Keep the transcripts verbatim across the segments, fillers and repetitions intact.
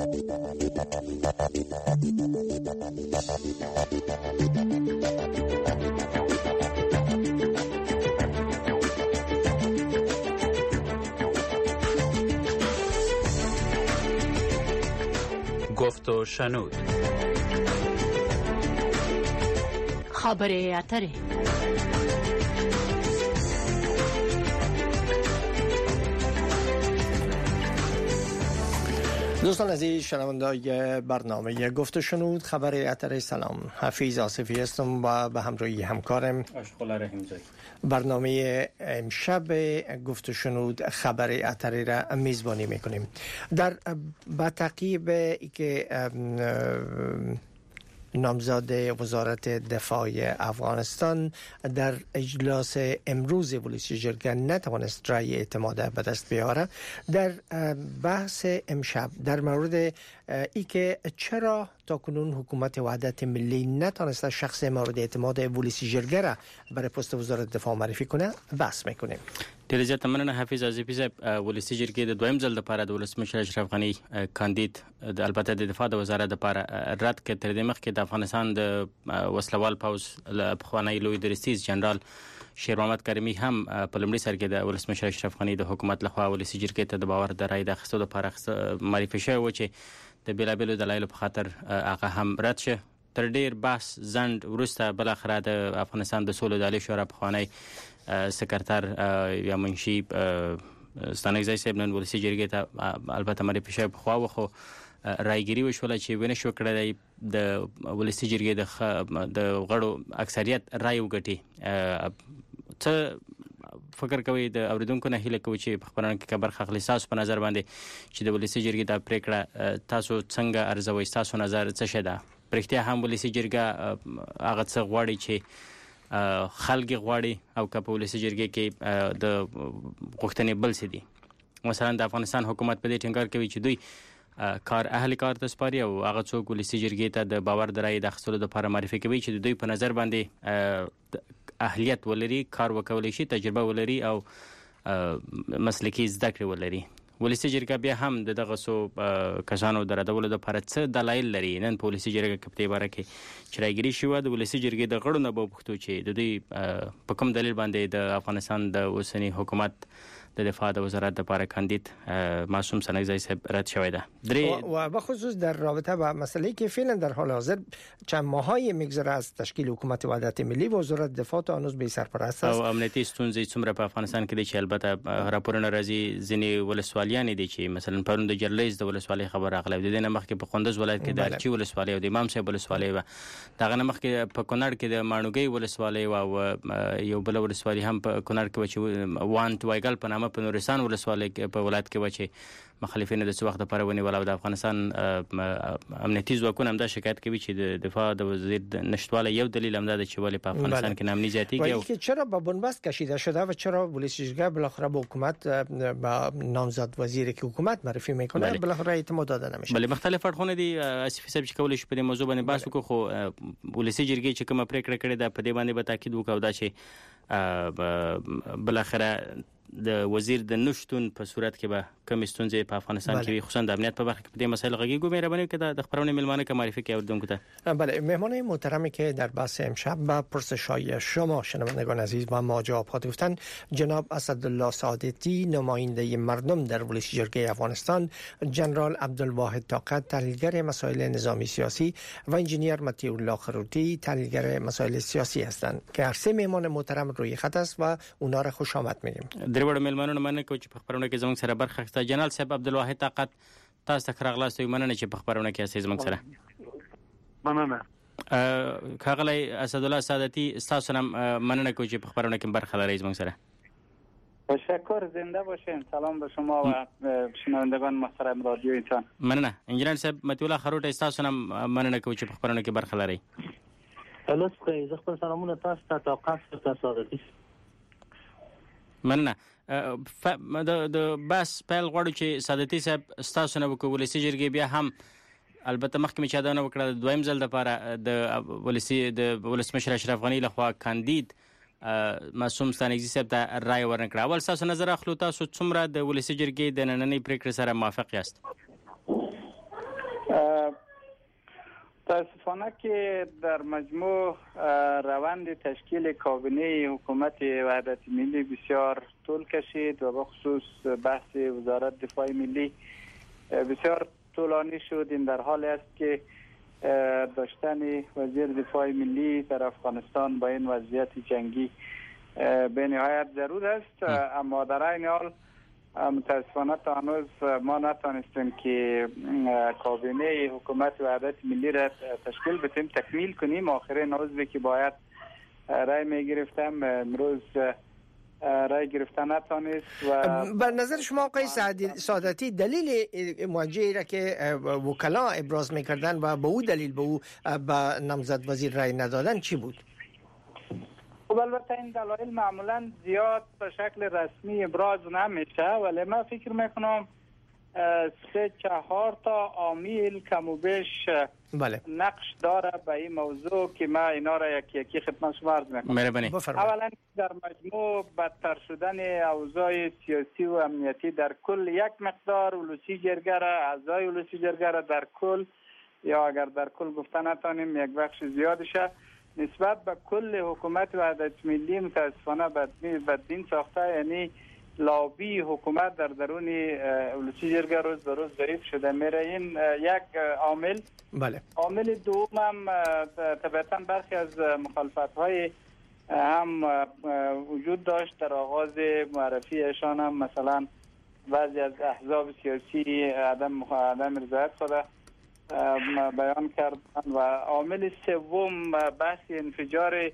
گفت و شنود. خبر اتره. دوستان عزیز شنوندگان برنامه گفت و شنود خبر اتر، سلام، حفیظ آصفی هستم و به همراهی همکارم اشغال رحیمزاده. برنامه امشب گفت و شنود خبر اتر را میزبانی میکنیم. در با تعقیب که نامزد وزارت دفاع افغانستان در اجلاس امروز ولسی جرگه نتوانست رای اعتماد به دست بیاره، در بحث امشب در مورد ای که چرا تاکنون حکومت وحدت ملی نتوانسته شخص مورد اعتماد ولسی جرگه را برای پست وزارت دفاع معرفی کنه بحث میکنیم. ډیره زیاته مننه حفیظ آصفی صاحب. ولسی جرګې د دویم ځل لپاره د ولسمشر اشرف غنی کاندید د البته د دفاع د وزارت لپاره رد کړ. تر دې مخکې د افغانستان د وسلوال پوځ پخوانی لوی درستیز جنرال شیر محمد کریمی هم په لومړي سر کې د ولسمشر اشرف غنی د حکومت لخوا ولسی جرګې ته د باور د رای د اخیستو لپاره معرفي شوی و چې د بیلابیلو دلایلو په خاطر هغه هم رد شه. تر ډیر بحث زند وروسته بل اخره د افغانستان د سولې د عالی شورا پخوانی سکرتر یا منشي ستانکزی صاحب نن ولسی جرګې ته البته معرفي شوی په خوا و خو رایګیري وشوله چې ونه شو کړی د ولسی جرګې د غړو اکثریت رای وګټي. څه فکر کوي د اوریدونکو نه هیله کوي چې په خبرونه کې برخه اخلي؟ تاسو په نظر باندې چې د ولسی جرګې د پریکړه تاسو څنګه ارزوي؟ تاسو نظر څه شه ده؟ پرختیا هم ولسی جرګه هغه څه غواړي چې خلګي غواړي او که په ولسی جرګې کې د غوښتنې بل څه دي؟ مثلا د افغانستان حکومت په دې ټینګار کوي چې دوی کار اهل کار ته سپاري او هغه څوک ولسی جرګې ته د باور د رای د اخیستلو لپاره معرفي کوي چې دوی په نظر باندې اهلیت ولري، کار وکولای شي، تجربه ولري او مسلکي زده کړې ولري. ولسی جرګه بیا هم د دغه سو کسانو د ردولو لپاره څه دلایل لري؟ نن په ولسی جرګه کې په دې باره کې چې رایګیري شوه د ولسی جرګې د غړو نه به وپوښتو چې د دوی په کوم دلیل باندې د افغانستان د اوسني حکومت د دفاع د وزارت لپاره کاندید معصوم ستانکزی صاحب رد شوی ده. و به خصوص در رابطه با مسئله که فعلا در حال حاضر چند ماهی میگذره از تشکیل حکومت وحدت ملی و وزارت دفاع تا هنوز بی سرپرست است او امنیتي ستونزې څومره په افغانستان کې دي چې البته راپورونه راځي ځینې ولسوالیان دي چې مثلا پرون د جرلیز د ولسوالۍ خبر راغلی د دې نه مخکې په کندوز ولایت کې د ارچي ولسوالۍ او د امام صاحب ولسوالۍ و دغه نه مخکې په کونړ کې د ماڼوګي ولسوالۍ او یو بل ولسوالۍ هم په کونړ کې و چې وانت وایګل په نامه په نورستان ولسوالۍ په ولایت کې و چې مخالفین د څه وخت لپاره ونیول او د افغانستان امنیتي ځواکونه هم دا شکایت کوي چې د دفاع د وزیر د نشتواله یو دلیل هم دا ده چې ولې په افغانستان کې نامني زیاتیږي او که چرا با بنبست کشیده شده و چرا ولسی جرګه بالاخره به حکومت با نامزد وزیر که حکومت معرفی میکنه بالاخره اعتماد داده نمیشه. بله مختلف اړخونه دي آصفی صاحب چې کولای شي په دې موضوع باندې بحث وکړو، خو ولسی جرګې چې کومه پریکړه کړې ده په دې باندې به تاکید وکړو دا چې بالاخره د وزیر د نشتون په صورت کې به کم ستونزې په افغانستان کې وي، خصوصا د امنیت په برخه کې په دې مسایل غږیږو. مهرباني وکړئ د خبرونه ملمانه که معرفی کنید اردوونکو ته. بله مهمان محترمی که در بحث امشب با پرسش‌های شما شنوندگان عزیز و ما جواب خواهد گفتن جناب اسدالله سعادتی نماینده مردم در ولسی جرگه افغانستان، جنرال عبدالواحد طاقت تحلیلگر مسائل نظامی سیاسی و انجینیر مطیع الله خروتی تحلیلگر مسائل سیاسی هستند که هر سه مهمان محترم روی خط است و اونا را خوش آمد میگیم. درې وړ مهمانونو مننه کوم چې په خبرونه کې زموږ سره برخه اخیسته. جنرال صاحب عبدالواحد طاقت تاسو ته راغلاست، مننه چې په خبرونه کې اساس زموږ سره. مننه. ښاغلی اسدالله سعادتي تاسو هم مننه کوم چې په خبرونه کې برخه لرئ زموږ سره. تشکر، زنده باشین. سلام به شما و شنوندگان محترم رادیو ایتان. مننه. انجینر صاحب مطیع الله خروټی تاسو هم مننه کوم چې په خبرونه کې برخه لرئ. تاسو زه خپل سلامونه تاسو ته طاقت تاسو سعادتي. مننه. د د بس پیل غواړو چې سعادتي صاحب تاسو نه وکړو ولسی جرګې بیا هم البته مخکې مې چا دا نه وکړه دویم ځل دپاره د ولسی د ولسمشر اشرف غني لخوا کاندید معصوم ستانکزي صاحب ته رای ورنکړه. اول تاسو نظر اخلو، تاسو څومره د ولسی جرګې د نننۍ پریکړې سره موافق یاست؟ متاسفانه که در مجموع روند تشکیل کابینه حکومت وحدت ملی بسیار طول کشید و بخصوص بحث وزارت دفاع ملی بسیار طولانی شد. این در حال است که داشتن وزیر دفاع ملی در افغانستان با این وضعیت جنگی به نهایت ضرور است، اما در این حال متاسفانه تا هنوز ما نتانستیم که کابینه حکومت وحدت ملی را تشکیل بدیم، تکمیل کنیم. آخرین عضوی که باید رای می گرفتم امروز رای گرفتن نتانست. و به نظر شما آقای سعادتی دلیل موجهی را که وکلا ابراز میکردن و به او دلیل به او به نامزد وزیر رای ندادن چی بود؟ خب البته این دلایل معمولا زیاد به شکل رسمی ابراز نمیشه، ولی من فکر میکنم سه چهار تا عامل کم و بیش بله. نقش داره به این موضوع که من اینا را یکی یکی خدمت شما عرض میکنم. اولا در مجموع بدتر شدن اوضاع سیاسی و امنیتی در کل، یک مقدار ولسی جرگه را، اعضای ولسی جرگه را در کل، یا اگر در کل گفته نتانیم یک بخش زیادشه، نسبت به کل حکومت وحدت ملی متاسفانه بدبین ساخته. یعنی لابی حکومت در درون ولسی جرگه روز به روز ضعیف شده میره. این یک عامل. بله. عامل دوم هم طبعا برخی از مخالفت های هم وجود داشت در آغاز معرفی ایشان، هم مثلا بعضی از احزاب سیاسی عدم عدم رضایت خود بیان کردن. و عامل سوم بحث انفجار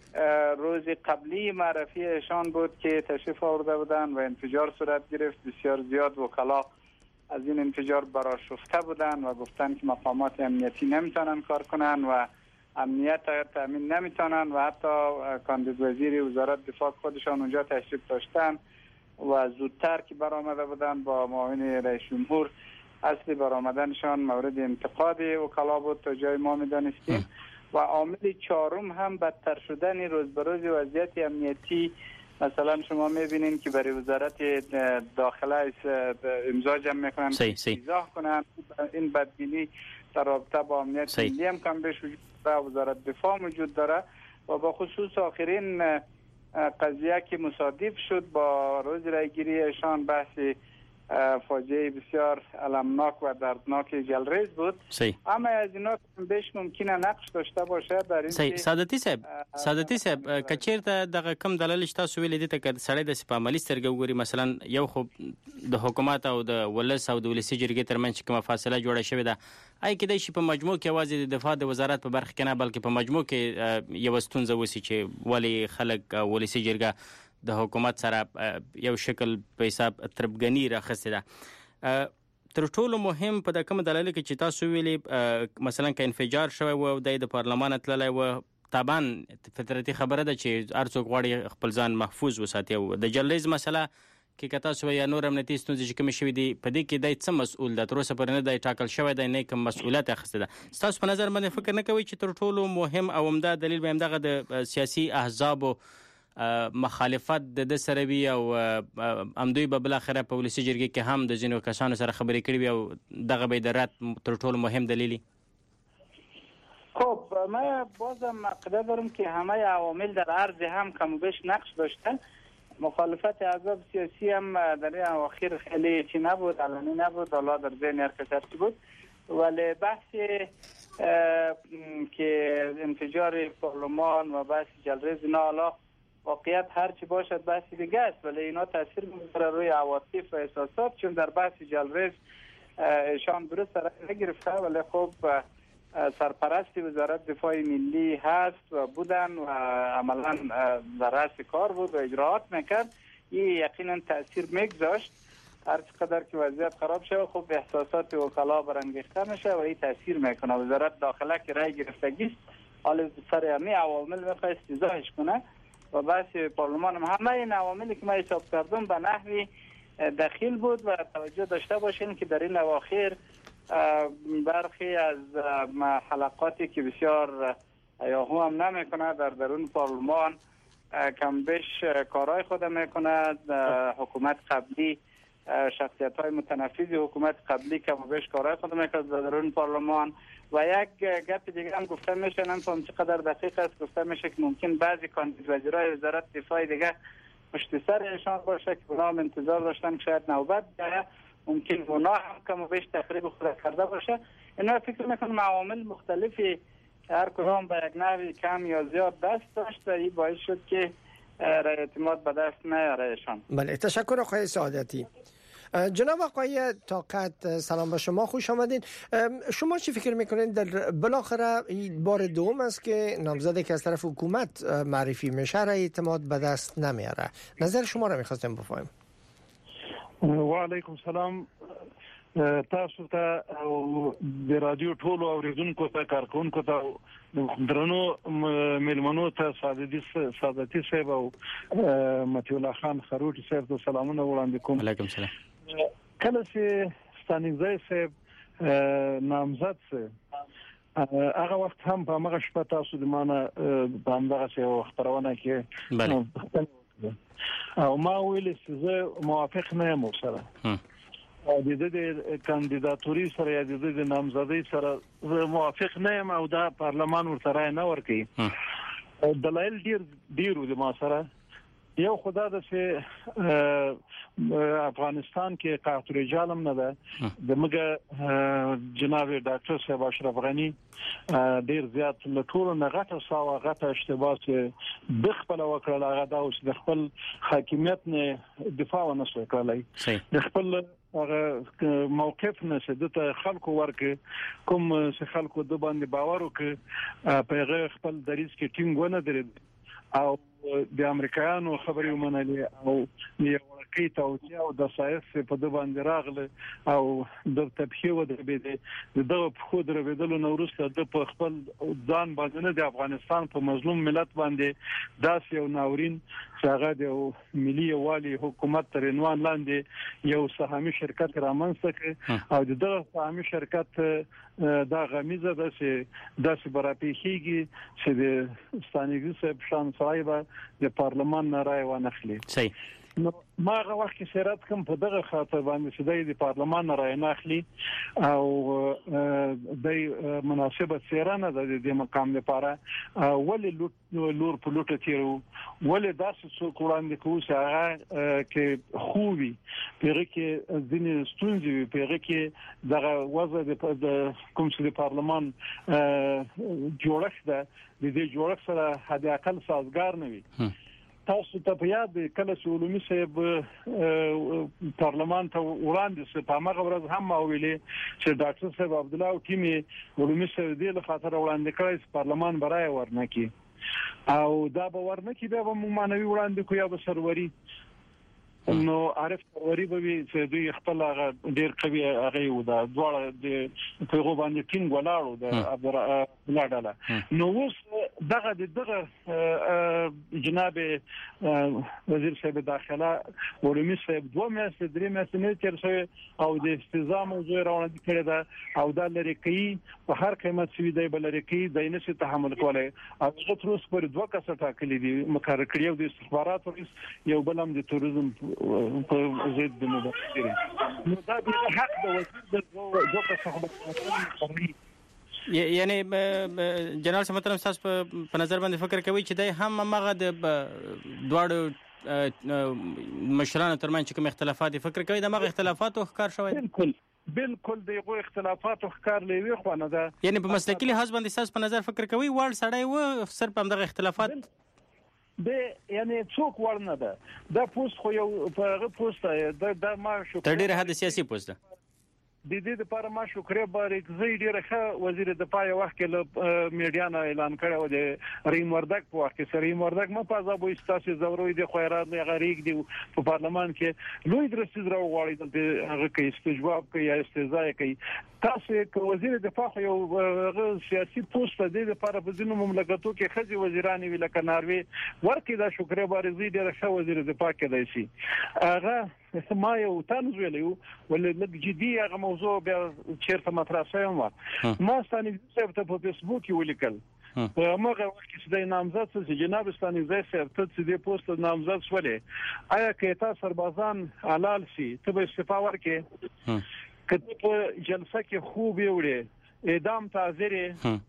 روز قبلی معرفی ایشان بود که تشریف آورده بودن و انفجار صورت گرفت. بسیار زیاد وکلا از این انفجار برآشفته بودن و گفتن که مقامات امنیتی نمیتونن کار کنن و امنیت تامین نمیتونن و حتی کاندید وزیر وزارت دفاع خودشان اونجا تشریف داشتن و زودتر که برآمده بودن با معاون رئیس جمهور، اصل برآمدنشان مورد انتقاد وکلا بود تا جای ما میدانستیم. و عامل چهارم هم بدتر شدن روز به روز وضعیت امنیتی. مثلا شما میبینین که برای وزارت داخله امضا جمع میکنن، ایزاح کنن. این بدبینی در رابطه با امنیت ملی هم کم بیش وجود داره، وزارت دفاع موجود داره. و با خصوص آخرین قضیه که مصادف شد با روز رایگیری ایشان، بحث فاجعه بسیار المناک و دردناک جلریز بود. صحیح. اما از اینا بیش ممکنه نقش داشته باشه در این. صحیح. سعادتي صاحب سعادتي صاحب کچیرته دغه کم دلایل تاسو ویل دي ته سړی د سپامالي سترګو ګوري، مثلا یو خو د حکومت او د ولس او د ولسی جرګې ترمنځ کومه فاصله جوړه شوې ده، آی کېدای شي په مجموع کې یوازې د دفاع د وزارت په برخه کې نه بلکې په مجموع کې یو ستونزه وسی چې ولی خلک ولسی جرګه د حکومت سره یو شکل په حساب تربګنی راخسته ده. تر ټولو مهم په د کوم دلایل کې چې تاسو ویلي مثلا ک انفجار شوی و د پارلمان تللی و، طبعا فطرتي خبره ده چې هر څوک غواړي خپل ځان محفوظ وساتي. او د جلریز مسله کې کتا سو یا نور امنیتي ستونزې چې کوم شوی دي په دې کې دای څه مسؤل ده؟ تر اوسه پورې نه دی ټاکل شوی دی، نه کوم مسؤلیت اخیسته ده. تاسو په نظر باندې فکر نه کوئ چې تر ټولو مهم او عمده دلیل به همدغه د سیاسي احزاب مخالفت د سره وی او امدوی به بل اخره په ولسی جرګې کې هم د جنو کسانو سره خبرې کړې وي او دغه به درات تر ټولو مهم دلیلی؟ خب من بازم عقیده دارم که همه عوامل در عرض هم کم و بیش نقش داشتن. مخالفت احزاب سیاسی هم در این اواخر خیلی چی نبود، علنی نبود، حالا در ذهن هر کسی بود. ولی بحث که انفجار پارلمان و بحث جلریز اینا حالا واقعیت هر چی باشد بحثی دیگه است، ولی اینا تاثیر میذاره روی عواطف و احساسات. چون در بحث جلریز ایشان درست سر نگرفته، ولی خب سرپرست وزارت دفاع ملی هست و بودن و عملا در رأس کار بود و اجراعات میکرد. این یقینا تاثیر میگذاشت. هر چقدر که وضعیت خراب شد خب احساسات وکلا برانگیخته میشه و این تاثیر میکنه. وزارت داخله که رای گرفتگی است، حالا سر همه عوامل میخواد استیضاحش کنه و بحث پارلمان هم همه این عواملی که ما حساب کردم به نحوی دخیل بود. و توجه داشته باشین که در این اواخر برخی از حلقاتی که بسیار هیاهو هم نمیکنه در درون پارلمان کم بیش کارهای خود میکنه. حکومت قبلی شخصیت های متنفذ حکومت قبلی که بیش کارهای خود میکرد در درون پارلمان. و یک گپ دیگه هم گفته میشه، نمیدونم چقدر دقیق است، گفته میشه که ممکن بعضی کاندید وزیرای وزارت دفاع دیگه پشت سر ایشان باشه که اونا هم انتظار داشتن که شاید نوبت بیاید، ممکن اونا هم کم و بیش تقریب خود کرده باشه. اینا فکر میکنم عوامل مختلفی هر کدام به یک نحوی کم یا زیاد دست داشت و این باعث شد که رای اعتماد به دست نیاره ایشان. بله، تشکر آقای سعادتی. جناب آقای طاقت، سلام به شما، خوش آمدین. شما چی فکر میکنین در بالاخره این بار دوم است که نامزدی که از طرف حکومت معرفی میشه رای اعتماد به دست نمیاره؟ نظر شما را میخواستیم بفهمیم. و علیکم سلام تاسو ته د رادیو ټولو اوریدونکو ته کارکونکو ته درنو ملمنو ته سعادتي سعادتي صاحب او متي الله خان خروټي صاحب ته سلامونه وړاندې کوم. علیکم سلام. کله چې ستانګزی صاحب نامزد سه هغه وخت هم په هغه شپه تاسو د مانه په همدغه څه خبرونه کې او ما ویل چې زه موافق نه یم سره د دې کاندیداتوري سره یا د دې نامزدۍ سره موافق نه یم او دا پارلمان ورته رای نه ورکوي. دلایل ډیر ډیرو د ما سره یو خدا د چې افغانستان کې قحط رجال هم نه ده د مګه جناب ډاکټر صاحب اشرف غنی ډیر زیات له ټولو نه غټه ساوه غټه اشتباه چې د خپل وکړه هغه دا اوس د خپل حاکمیت نه دفاع ونه کولای د خپل هغه موقف نه چې د خلکو ورکه کوم چې خلکو د باندې باور وکړي په هغه خپل دریځ کې ټینګ ونه درېد او د امریکایانو خبرې ومنلې او یو ورکی توجیه او د سایس په د باندې راغله او د تبخیر ودرېده د خو درېدلو نو وروسته د خپل ځان باندې نه د افغانستان په مظلوم ملت باندې داس یو ناورین څنګه د ملي والی حکومت تر عنوان لاندې یو سهامي شرکت رامنځته کړ او د سهامي شرکت دا غمیزه ده چې داسې براپیخیږي چې د ستانګزی صاحب شان صاحب د پارلمان نه رای ونخلي. صحیح. نو ما هغه وخت کې سیرت کوم په دغه خاطر باندې چې د پارلمان نه رای نه اخلي او د مناسبه سیرانه د دې مقام لپاره ولې لور په لوټه تیرو ولې داسې څوک وړاندې کوو چې هغه کې خوبي پیغه کې ځینې ستونزې پیغه کې دغه وضع د کوم چې د پارلمان جوړښت ده د دې جوړښت سره حد اقل سازگار نه وي. تاسو ته په یاد کله چې علومي صاحب پارلمان ته وړاندې سه په هغه ورځ هم ویلي چې ډاکټر صاحب عبد الله او ټیمي علومي صاحب دې له خاطر وړاندې کړی چې پارلمان برای ورنکي او دا به ورنکي به معنوي وړاندې کو یا به سروري نو عارف سروري به چې دوی خپل هغه ډیر قوي هغه و دا دواړه د پیغو باندې ټینګ ولاړو د عبد الله ډاله نو اوس دغه دغه جناب وزیر صاحب داخله علومي صاحب دوه میاشتې درې میاشتې نه تیر شوی او د استضاء موضوع راوړل کړی دا او دا لري کوي په هر قیمت سوي دی بل لري کوي د نشي تحمل کولای او هغه تر اوسه پر دوه کسه ټاکلي دي مقرر کړی د استخبارات یو بل هم د توریزم په زید د مبادره نو دا د حق د وزیر د دوه کسه خبرې یعنی جنرال سمترم تاسو په نظر باندې فکر کوي چې د هم مغه د دواړو مشرانو ترمنځ کوم اختلافات فکر کوي د مغه اختلافات ښکار شوی؟ بالکل بالکل دغه اختلافات ښکار لوي خو نه ده. یعنی په مسلکي لحاظ باندې تاسو په نظر فکر کوي وړ سړی و سر په دغه اختلافات د یعنی څوک ورنه ده دا پوسټ خو یو په هغه پوسټ دا د ما شو تر ډیره حد سیاسي پوسټ ده د دې لپاره ما شکرې بارکزی ډیره ښه وزیر دفاع وخت کې له میډیا نه اعلان کړو د ریم وردک په وخت کې سریم وردک ما په ځابو استاسي زوروي د خیرات نه غریق دی په پارلمان کې لوی درسیز راو غواړي د هغه کې استجواب کوي یا استهزاء کوي. تاسو ک وزیر دفاع یو سیاسي پوسټ دی لپاره په ځینو مملکتو کې خځې وزیران ویل ک ناروی ورکې دا شکرې بارکزی ډیره ښه وزیر دفاع کې دی شي هغه ما یو تاسو ویلو ولې لږ جدي هغه موضوع بیا چیرته مطرح شوی و ما ستانګزی صاحب ته په فیسبوک کې ولیکل په هغه وخت کې چې نامزد چې جناب ستانکزی صاحب ته چې د پوسټ نامزد شولې آیا کې تاسو سربازان حلال شي ته به استعفا ورکې کله په جلسه کې خوب وړي اعدام تعزیر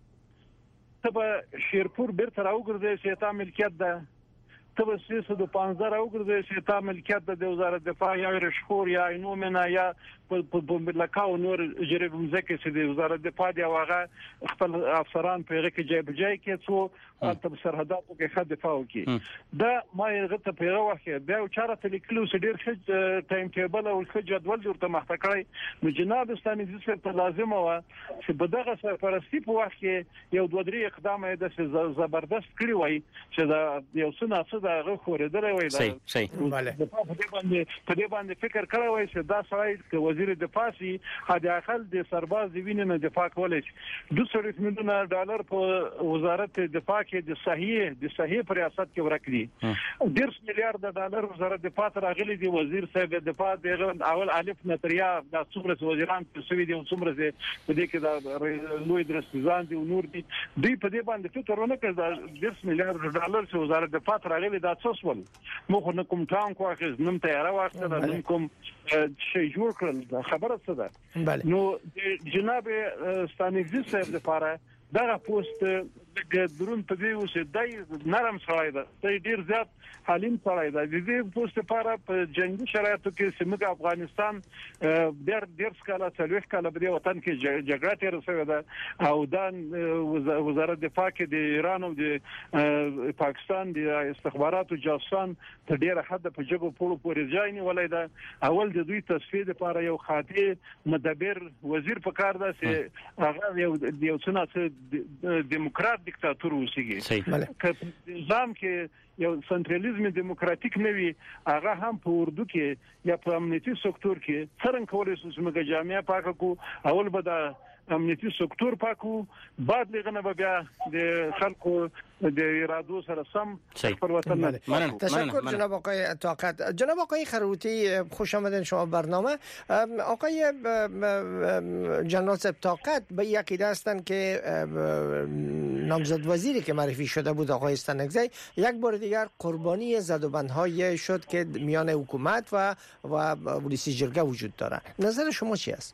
ته به شیرپور بیرته راوګرځي چې تا ملکیت ده ته به سیاسه د پنځه راوګرځي چې تا ملکیت ده د وزارت دفاع یا رشخور یا نومنه یا په لکاو نور جریب مزکه چې د وزارت دفاع دی واغه خپل افسران په هغه کې جای بجای کې څو تل سرحداتو کې خد دفاع وکي دا ما یې ته په هغه وخت بیا چاره تلیکلو چې ډیر ښه ټایم ټیبل او ښه جدول ورته مخته کړی نو جناب ستانکزی صاحب ته لازم و چې بدغه سرپرستی په وخت کې یو دوه درې اقدام د زبردست کړی وای چې دا یو څه نه څه دا خوردل وای دا صحیح صحیح بله په دې باندې په دې باندې فکر کړی وای چې دا سړی وزیر دفاع سي حد اقل د سرباز دی وینې نه دفاع کولای شي دوه سوه میلیونه ډالر په وزارت دفاع کې د صحیح د صحیح ریاست کې ورکړي ډیر میلیارډ ډالر وزارت دفاع ته راغلي دی وزیر صاحب دفاع د اول الف نتریا د څومره وزیران په سوي دي څومره په دې کې د لوی درستيزان دي نور دي دوی په دې باندې فکر ونه کړ د ډیر میلیارډ ډالر چې وزارت دفاع ته راغلي دا څه سول مخ نه کوم ټام کو اخیز نم تیار واخته نم کوم شي جوړ کړل خبره څه ده نو جناب ستانکزی صاحب لپاره دا پوسټ د درون په دی اوسه دای نرم سړی ده ته ډیر زیات حالین سړی ده د دې پوسټ لپاره په جنگي شرایطو کې سیمه افغانستان ډیر ډیر سکاله څلوي کاله په وطن کې جګړه تیر شوې ده او د وزارت دفاع کې د ایران او د پاکستان د استخباراتو جاسوسان ته ډیر حد په جګو پورو پورې ځای نیولای ده اول د دوی تصفیه لپاره یو خاطی مدبر وزیر پکار ده چې هغه یو یو څنګه دیموکرات دیکتاتور وسیږي که نظام کې یو سنټرالیزم دیموکراتیک نوي هغه هم په اردو کې یا په امنیتي سکتور کې څنګه کولای شو چې موږ جامعه پاکه کو اول به د امنیتي سکتور پاکو بعد لغنه بیا د خلکو د ارادو سره سم پر وطن تشکر جناب آقای طاقت. جناب آقای خروتی خوش آمدین شما برنامه. آقای جنرال صاحب طاقت به یکی هستند که نامزد وزیری که معرفی شده بود آقای ستانکزی یک بار دیگر قربانی زدوبندهای شد که میان حکومت و و پلیس جرگه وجود داره. نظر شما چی است؟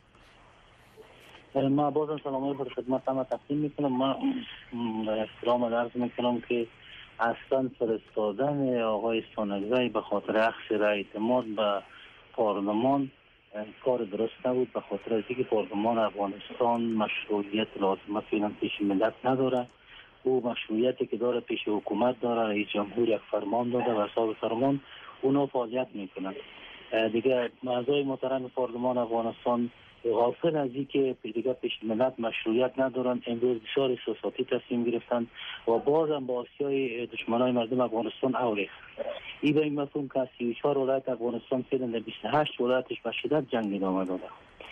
ما بازم سلامای بر خدمت همه تقدیم میکنم. ما احترام عرض میکنم که اصلا فرستادن آقای ستانکزی به خاطر اخذ رای اعتماد به پارلمان کار درست نبود، به خاطر اینکه پارلمان افغانستان مشروعیت لازمه فعلا پیش ملت نداره. او مشروعیتی که داره پیش حکومت داره، رئیس جمهور یک فرمان داده و صاحب فرمان اونا فعالیت میکنن. دیگه اعضای محترم پارلمان افغانستان غافل از اینکه دیگه پیش ملت مشروعیت ندارن، امروز بسیار احساساتی تصمیم گرفتن و بازم با آسیای دشمنای مردم افغانستان اوریخت. این به این مفهوم که سی و چهار ولایت افغانستان فعلا در بیست و هشت ولایتش به شدت جنگ ادامه داده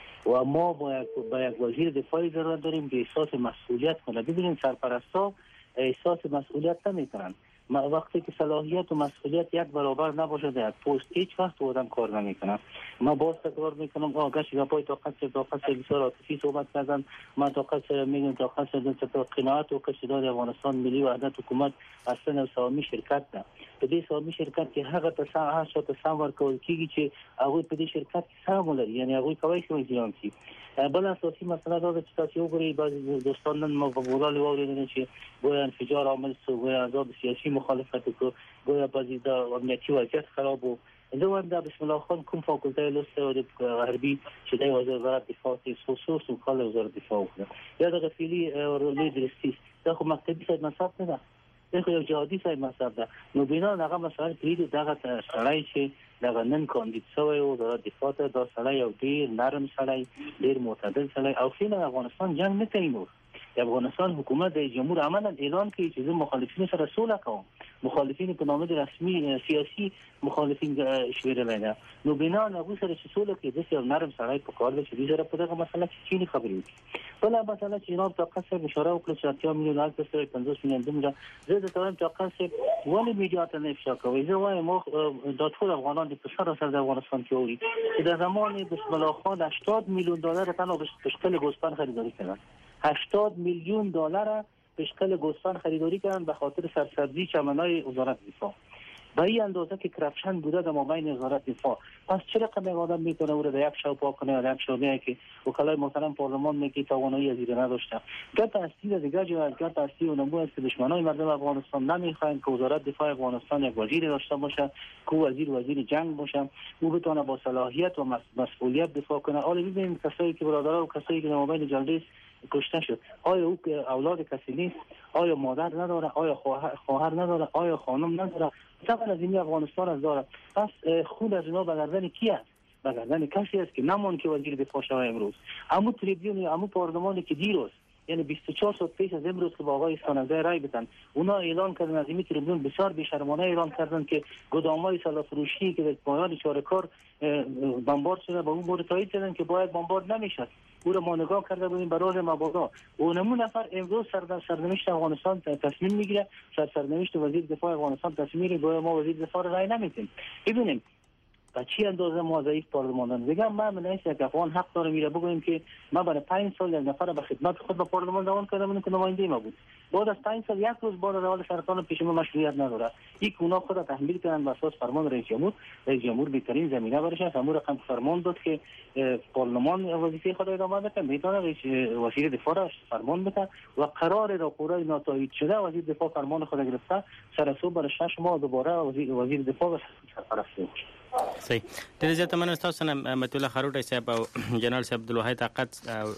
و ما با یک, با یک وزیر دفاعی ضرورت داریم که احساس مسئولیت کنه. ببینید سرپرستا احساس مسئولیت نمیکنن. وقتی که صلاحیت و مسئولیت یک برابر نباشه در پست هیچ وقت آدم کار نمیکنه. ما باز تکرار میکنم آگاهی گپای طاقت طاقت بسیار عاطفی صحبت کردن. ما طاقت میگم طاقت در قناعت و کشیدار افغانستان ملی وحدت حکومت اصلا سامی شرکت ده. په دې سامی شرکت کې هغه ته هغه ته سم ورکول کیږي چې هغه په دې شرکت کې سم ولري، یعنی هغه کوي چې ځان شي. بل اساسي مسله دا ده چې تاسو وګورئ بعض دوستان نن ما په وړاندې واورېدل چې ګویا انفجار عامل څه ګویا آزاد سیاسي مخالفت کو ګویا بعضی د امنیتي وضعیت خراب وو. زه وایم دا بسم الله خان کوم فاکولته لسته د غربي چې د وزارت دفاع کې خصوص او کال وزارت دفاع وکړه یا د غفلی رولې درستي دا خو مکتبي صاحب مصاب نه ده، دا یو جهادي صاحب مصاب ده. نو بنا هغه مسائل پریږدي دغه سړی چې دغه نن کاندید شوی او د دفاع ته دا سړی یو ډیر نرم سړی ډیر معتدل سړی او فعلا افغانستان جنگ نه کوي. نور د افغانستان حکومت د جمهور عملا اعلان کوي چې زه مخالفین سره سوله کوم، مخالفین په نامه رسمي سیاسي مخالفین شویدل نه. نو بنا هغه سره چې سوله کوي د یو نرم سړی په کار دی چې سره په دغه مسله کې چینی خبرې وکړي. بل مثلا چې جناب طاقت صاحب اشاره وکړه چې اتیا میلیون الف سره پنځوس میلیون دومره زه د توان طاقت صاحب ولې میډیا ته نه افشا کوي. زه وایم مو د ټول افغانان د سره سره د افغانستان کې وي چې د زمان بسم الله خان هشتاد میلیون دلار تنها به شکل گوسفند خریداری کردن. هشتاد میلیون دلار پشکل گوسفند خریداری کردن به خاطر سرسبزی چمنای وزارت دفاع. به این اندازه که کرپشن بوده در مابین وزارت دفاع. پس چرا کمی آدم میتونه او رو در یک شو پاک کنه یا یک شو میگه که وکلای محترم پارلمان میگه توانایی از این نداشته. گپ اصلی دیگه جو از گپ اصلی و نمو است که دشمنای مردم افغانستان نمیخواین که وزارت دفاع افغانستان یک وزیر داشته باشه که وزیر وزیر جنگ باشه، او بتونه با صلاحیت و مسئولیت دفاع کنه. حالا ببینیم کسایی که برادرها و کسایی که در مابین جلدیس کشته شد، آیا او اولاد کسی نیست؟ آیا مادر نداره؟ آیا خواهر خواهر نداره؟ آیا خانم نداره؟ طبعا از این افغانستان از داره. پس خود از اینا به گردن کی است؟ به گردن کسی است که نمون که وزیر دفاع شود امروز. امو تریبیون امو پارلمانی که دیروز یعنی بیست و چهار ساعت پیش از امروز که با آقای سانزای رای بدن، اونا اعلان کردن از این تریبیون بسیار بی‌شرمانه اعلان کردن که گودامای سلاح فروشی که در پایان چاره‌کار بمبارد شده با اون مورد تایید کردن که باید بمبارد نمیشد. او را ما نگاه کرده بودیم برای مبادا اونمون نفر امروز سر سرنوشت افغانستان تصمیم میگیره، سر سرنوشت وزیر دفاع افغانستان تصمیم میگیره، گویا ما وزیر دفاع رای نمیدیم. ببینیم تا چی اندازه ما ضعیف پارلمانان. دیگه ما من نیست که افغان حق داره میره بگویم که ما برای پنج سال یک نفر به خدمت خود به پارلمان روان کردم که نماینده ما بود، بعد از پنج سال یک روز بعد از اول سرطان پیش ما مشروعیت نداره. یک اونا خود تحمیل کردن بر اساس فرمان رئیس جمهور. رئیس جمهور بهترین زمینه برایش است، امور رقم فرمان داد که پارلمان وظیفه خود ادامه بده، میتونه رئیس وزیر دفاع را فرمان بده و قرار راپورای ناتایید شده وزیر دفاع فرمان خود گرفته سر صبح برای شش ماه دوباره وزیر وزیر دفاع سرپرست شد. صحیح. ډېر زیاته مننه تاسو نه مهدي الله خروټی صاحب او جنرال صاحب عبدالواحد طاقت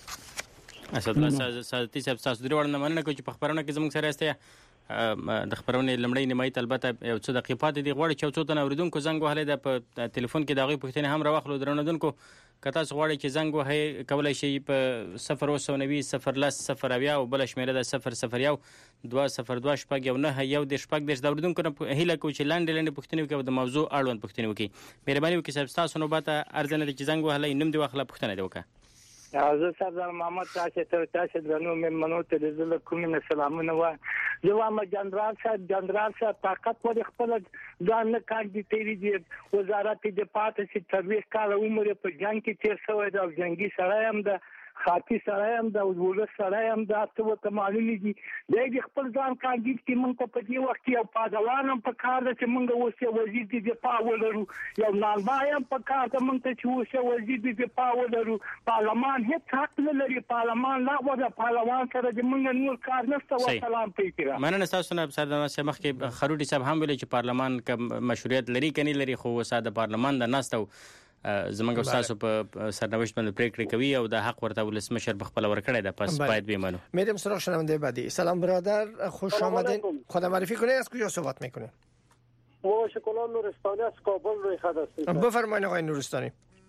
اسد الله سادتي صاحب تاسو درې وړاندې مننه کوم چې په خبرونه کې زموږ سره یاستئ. د خبرونې لمړی نیمایي البته یو څه دقیقې پاتې دي، غواړي چې یو څو تنه اورېدونکو زنګ وهلی ده په تلیفون کې د هغوی پوښتنې هم راواخلو. درنودونکو که تاسو غواړئ چې زنګ وهئ کولی شئ په صفر اوه سوه نوي صفر لس صفر اویا او بله شمېره ده صفر صفر یو دوه صفر دوه شپږ یو نهه یو دېرش شپږ دېرش. د اورېدونکو نه هیله کوو چې لنډې لنډې پوښتنې وکړي او د موضوع اړوند پوښتنې وکړي. مهرباني وکړئ صاحب ستاسو نوبت ته عرضه نه ده چې زنګ وهلی نوم دې واخله پوښتنه دې وکړه. زه سردار محمد تاسو ته تاسو درنو مېلمنو ته د زړه کومې سلامونه وایم. زه وایم جنرال صاحب جنرال صاحب طاقت ولې خپل ځان نه کاندیدې دي وزارت دفاع ته چې څلوېښت کاله عمر په جنګ کې تېر شوی دی او جنګي سړی هم ده، خاطي سړی هم ده، ولس سړی هم ده، څه ورته معلومې دي. دی د خپل ځان کاندید کې موږ ته په دې وخت کې یو پهلوان هم پکار ده چې موږ اوس یو وزیر د دفاع ولرو، یو نالبای هم پکار ده موږ ته چې اوس یو وزیر د دفاع ولرو. پارلمان هېڅ حق نه لري، پارلمان لغوه ده، پارلمان سره د موږ نور کار نشته. وسلام پیکره مننه ستاسو نه سردار صاحب. مخکې خروټي صاحب هم ویلي چې پارلمان که مشروعیت لري که نه لري، خو اوس د پارلمان د ناستو زمونږ استاسو په سرنوشت باندې پریکړې کوي او د حق ورته ولسمشر په خپل ورکړی ده، پس باید بمانو. میریم سراغ شنونده بعدی. سلام برادر، خوش آمدین. خود معرفی کنید از کجا صحبت میکنید؟ ما شکلان نورستانی از کابل روی خط هستیم. بفرمایید آقای نورستانی.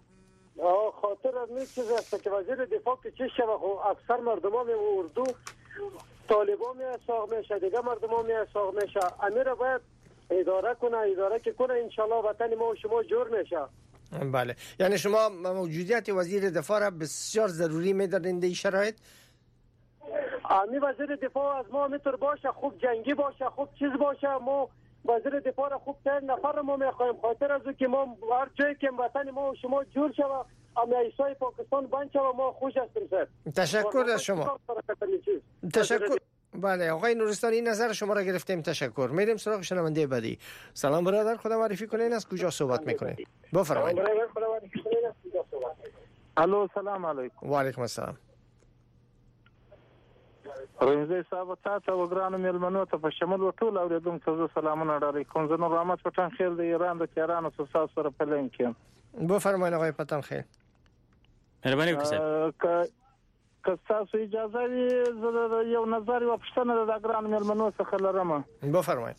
خاطر از این چیز است که وزیر دفاع که چه شبه خو اکثر مردمان اردو طالبان میساق میشه، دیگه مردمان میساق میشه. امیر باید اداره کنه، اداره که کنه انشالله وطن ما و شما جور میشه. بله، یعنی شما موجودیت وزیر دفاع را بسیار ضروری می‌دانید این شرایط؟ امی وزیر دفاع از ما میتونه باشه، خوب جنگی باشه، خوب چیز باشه. ما وزیر دفاع را خوب تر نفر ما میخوایم، خاطر از که ما هر جایی که وطن ما و شما جور شوه، اما ایسای پاکستان بند شوه، ما خوش هستیم سر. تشکر از شما. تشکر. بله آقای نورستانی نظر شما را گرفتیم، تشکر. میریم سراغ شنونده بعدی. سلام برادر، خدا معرفی کنین از کجا صحبت میکنید؟ بفرمایید. الو سلام علیکم. و علیکم السلام. رئیس صاحب تاسو وګرانو مېلمنو ته په شمول وټول اوریدونکو زه سلامونه ډالۍ کوم. زه نور رحمت پټان خیل د ایران د تهران او تاسو سره په لین کې. بفرمایید آقای پټان خیل. مهرباني وکړئ. که تاسو اجازه وي زه یو نظر او پښتنه د اګران مېلمنو څخه لرم. بفرمایید.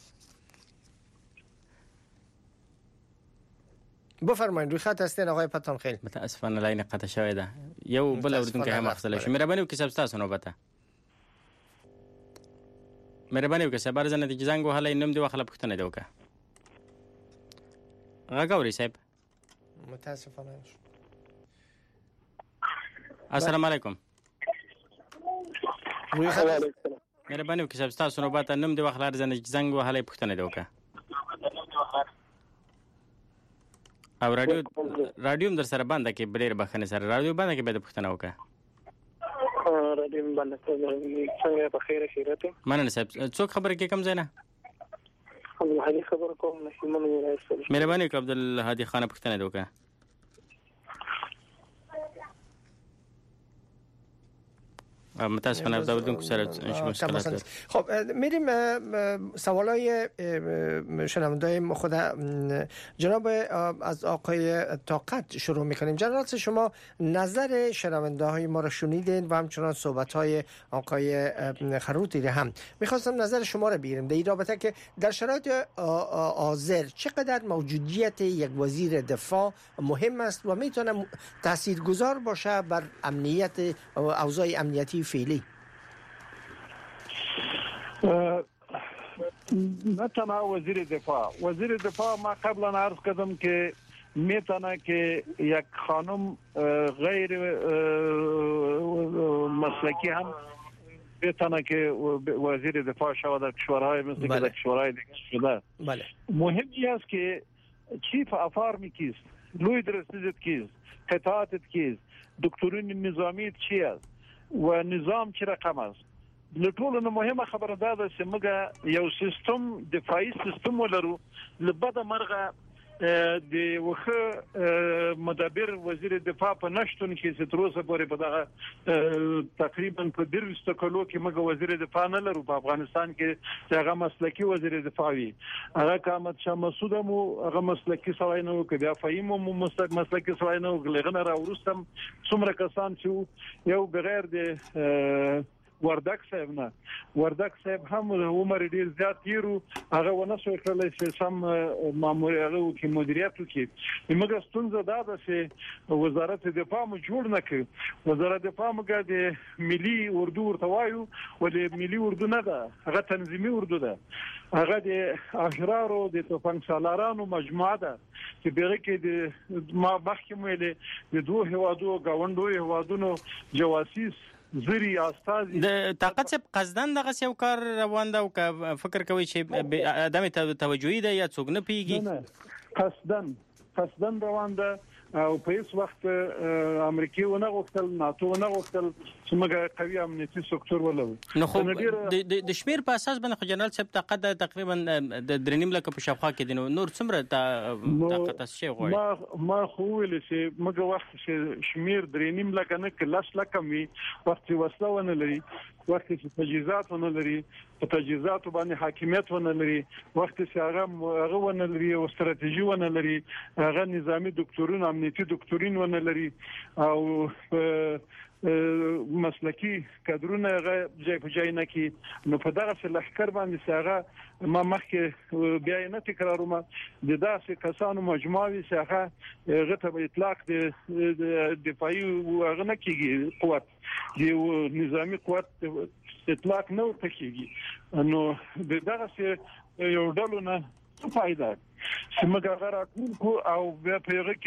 بفرمایید روی خط هستین آقای پتان خیل. متاسفانه لاین قطع شوی ده. یو بل اوریدونکو هم اخصله شو. مهرباني وکړئ صاحب تاسو نوبته. مهرباني وکړئ صاحب ارزنه د زنګ وهله نوم دی واخله پښتنه دی وکړه. غاوري صاحب. متاسفانه. السلام علیکم. روی خط. مهرباني وکړئ صاحب تاسو نوبته نوم دی واخله ارزنه زنګ وهله پښتنه دی وکړه. او رادیو رادیو در سره باندې کې بلیر بخنه سره رادیو باندې کې به د پښتنه وکړه. رادیو باندې څنګه په خیر خیرت مننه صاحب څوک خبره کې کم زنه عبدالهادي خبر کوم نشمن وایي مهرباني وکړه عبدالهادي خان پښتنه دوکه متاسفانه داودون سر مشکلات. خب میریم سوالای شنوندای خود جناب از آقای طاقت شروع میکنیم. جناب شما نظر شنونده های ما رو شنیدین و همچنان صحبت های آقای خروتی رو هم میخواستم نظر شما رو بگیریم در این رابطه که در شرایط حاضر چقدر موجودیت یک وزیر دفاع مهم است و میتونه تاثیرگذار باشه بر امنیت اوضاع امنیتی فعلی. نه تنها وزیر دفاع وزیر دفاع ما قبلا عرض کردم که میتونه که یک خانم غیر مسلکی هم میتونه که وزیر دفاع شود در کشورهای مثل که در کشورهای دیگه شده. بله. مهمی است که چیف افارمی کیست، لوی درستیزت کیست، قطعاتت کیست، دکترین نظامیت چی است و نظام چه رقم است. لټولو مهمه خبره ده چې موږ یو سیستم دفاعي سیستم ولرو لبد مرغه د وخه مدبر وزیر دفاع په نشټون کې چې تر اوسه پورې په دغه تقریبا په دروسته کلو کې موږ وزیر دفاع نه لرو په افغانستان کې چې هغه مسلکی وزیر دفاع وي. هغه کامت شاه مسعود مو هغه مسلکی سوای نه وکړي، بیا فهیم مو مسلکی سوای نه وکړي. لغنه را ورستم څومره کسان چې یو بغیر د وردک صاحب نه وردک صاحب هم عمر ډیر زیات تیرو هغه ونه شو کړل چې سم مامور هغه کې مدیریت وکړي. موږ ستونزه دا ده چې وزارت دفاع مو جوړ نه کړ. وزارت دفاع موږ د ملي اردو ورته وایو ولې ملي اردو نه ده، هغه تنظیمي اردو ده. هغه د احرارو د توفنګ سالارانو مجموعه ده چې بیره کې د ما محکمه له د دوه هوادو غونډو هوادونو جواسیس زری استاد د طاقت څخه قصدن دغه یو کار روان ده او فکر کوي چې ادمه توجهي ده یا څوک نه پیږي قصدن قصدن روان ده او په هیڅ وخت امریکای ونه غوښتل ناتو ونه غوښتل چې موږ قوي امنیتي سکتور ولرو. نو خو د شمیر په اساس باندې خو جنرال صاحب طاقت تقریبا د درنیم لکه په شاوخوا کې دي نور څومره طاقت شي غواړي. ما ما خو ویل چې موږ وخت چې شمیر درنیم لکه نه کلاس لکه می وخت وسله ونه لري، وخت چې تجهیزات ونه لري، په تجهیزاتو باندې حاکمیت ونه لري، وخت چې هغه هغه ونه لري او ستراتیژي ونه لري، هغه نظامی دکتورین امنیتي دکتورین ونه لري او مسلکی کادرونه هغه ځای په ځای نه کی. نو په دغه لښکر باندې هغه ما مخکې بیا نه تکراروم د داسې کسانو مجموعه وي چې هغه غته په اطلاق د دفاعي هغه نه کیږي قوت د نظامی قوت اطلاق نه وکړي. نو د دغه یو ډول نه فائدہ چې موږ هغه راټول او بیا په هغه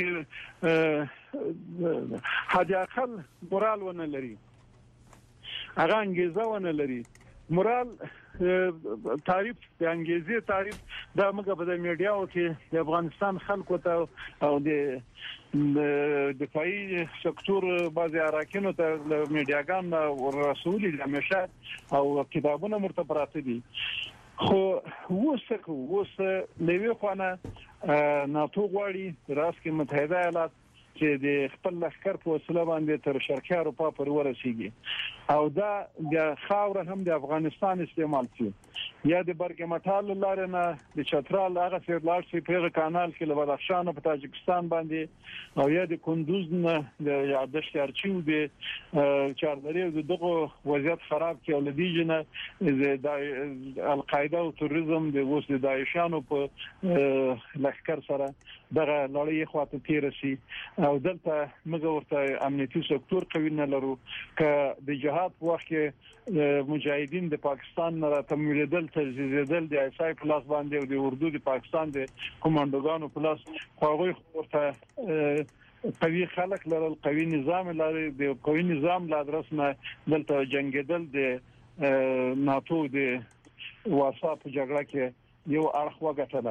کې حد اقل مورال ونه لري، هغه انګیزه ونه لري. مورال تعریف د انګیزې تعریف دا موږ په میډیاو کې د افغانستان خلکو ته او د دفاعي سکتور بعضی اراکینو ته میډیاګان ورسولي همیشه او کتابونه مرتبطه دي. خو وسه وسه نوې خوانه ناتو غواړي راس کې متحده ایالات چې د خپل لښکر په وسیله باندې تر شرقي اروپا پر ورسیږي او دا د خاور هم د افغانستان استعمال شي یا د برګمټال لاره نه د چترال هغه سیر لار شي په کانال کې له بدخشان په تاجکستان باندې او یا د کندوز نه د یادشت ارچیو د چاردری د دغه وضعیت خراب کې ولدي نه د القاعده او تروریزم د وس د داعشانو په لښکر سره دغه لړۍ خواته تیرسي او دلته موږ ورته امنیتي سکتور قوي نه لرو ک د جهاد په وخت کې مجاهدین د پاکستان نه تمویلدل تجهیزدل د آی اس آی پلاس باندې او د اردو د پاکستان د کمانډوګانو پلاس خواغوي ورته قوي خلک لرل، قوي نظام لري، د قوي نظام لا درسنه دلته جنگیدل د ناتو د واسا په جګړه کې یو اړخ وګټله.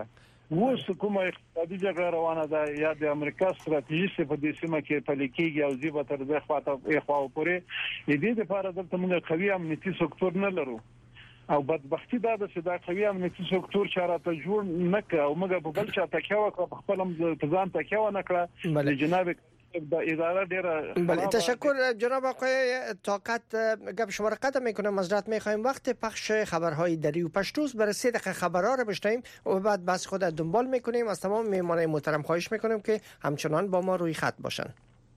اوس کومه اقتصادي جګړه روانه ده یا د امریکا ستراتیژي په دې سیمه کې پلي کېږي او زیبه تر دې خواته خواو پورې د دې لپاره دلته موږ قوي امنیتي سکتور نه لرو او بدبختی دا چې دا قوي امنیتي سکتور چارته جوړ نه کړ او موږ په بل چا تکیه وکړه په خپل ځان تکیه ونه کړه جناب اداره ډیره. بله تشکر جناب آقای طاقت. گپ شما را قطع میکنم، معذرت میخوایم. وقت پخش خبرهای دری و پشتوست برای سه دقیقه خبرها را بشنویم و بعد بس خود دنبال میکنیم. از تمام مهمانان محترم خواهش میکنیم که همچنان با ما روی خط باشن.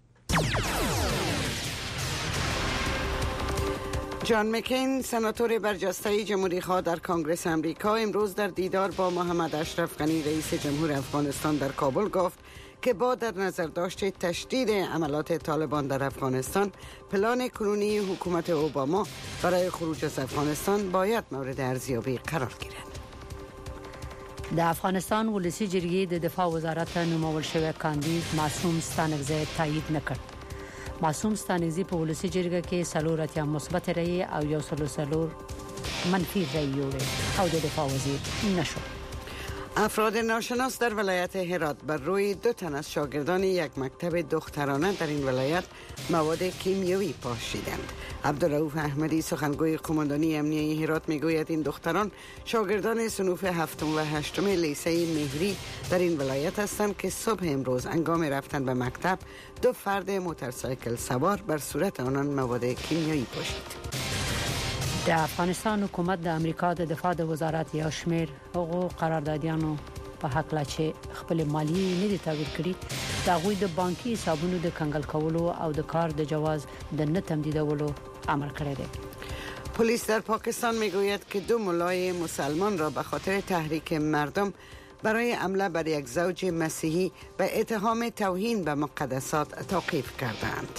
جان مکین سناتور برجسته جمهوری خواه در کنگره امریکا امروز در دیدار با محمد اشرف غنی رئیس جمهور افغانستان در کابل گفت که با در نظر داشت تشدید عملات طالبان در افغانستان، پلان کنونی حکومت اوباما برای خروج از افغانستان باید مورد ارزیابی قرار گیرد. د افغانستان ولسی جرګې د دفاع وزارت نومول شوی کاندید معصوم ستانکزی تایید نکړ. معصوم ستانکزی په ولسی جرګه کې سلور اتیا مثبت رأی او یو سلو سلور منفی رأی یوړ او د دفاع وزیر نشو. افراد ناشناس در ولایت هرات بر روی دو تن از شاگردان یک مکتب دخترانه در این ولایت مواد کیمیایی پاشیدند. عبدالرؤوف احمدی سخنگوی قماندانی امنیه هرات میگوید این دختران شاگردان صنوف هفتم و هشتم لیسه مهری در این ولایت هستند که صبح امروز هنگام رفتن به مکتب دو فرد موتورسایکل سوار بر صورت آنان مواد کیمیایی پاشید. د افغانستان حکومت د امریکا د دفاع د وزارت یا شمیر حقوق قراردادیانو په حق لا چې خپل مالی نه دي تغیر کړي دا غوي د بانکي حسابونو د کنګل کولو او د کار د جواز د نه تمدیدولو امر کړی دی. پلیس در پاکستان میگوید که دو مولای مسلمان را به خاطر تحریک مردم برای حمله بر یک زوج مسیحی به اتهام توهین به مقدسات توقیف کردند.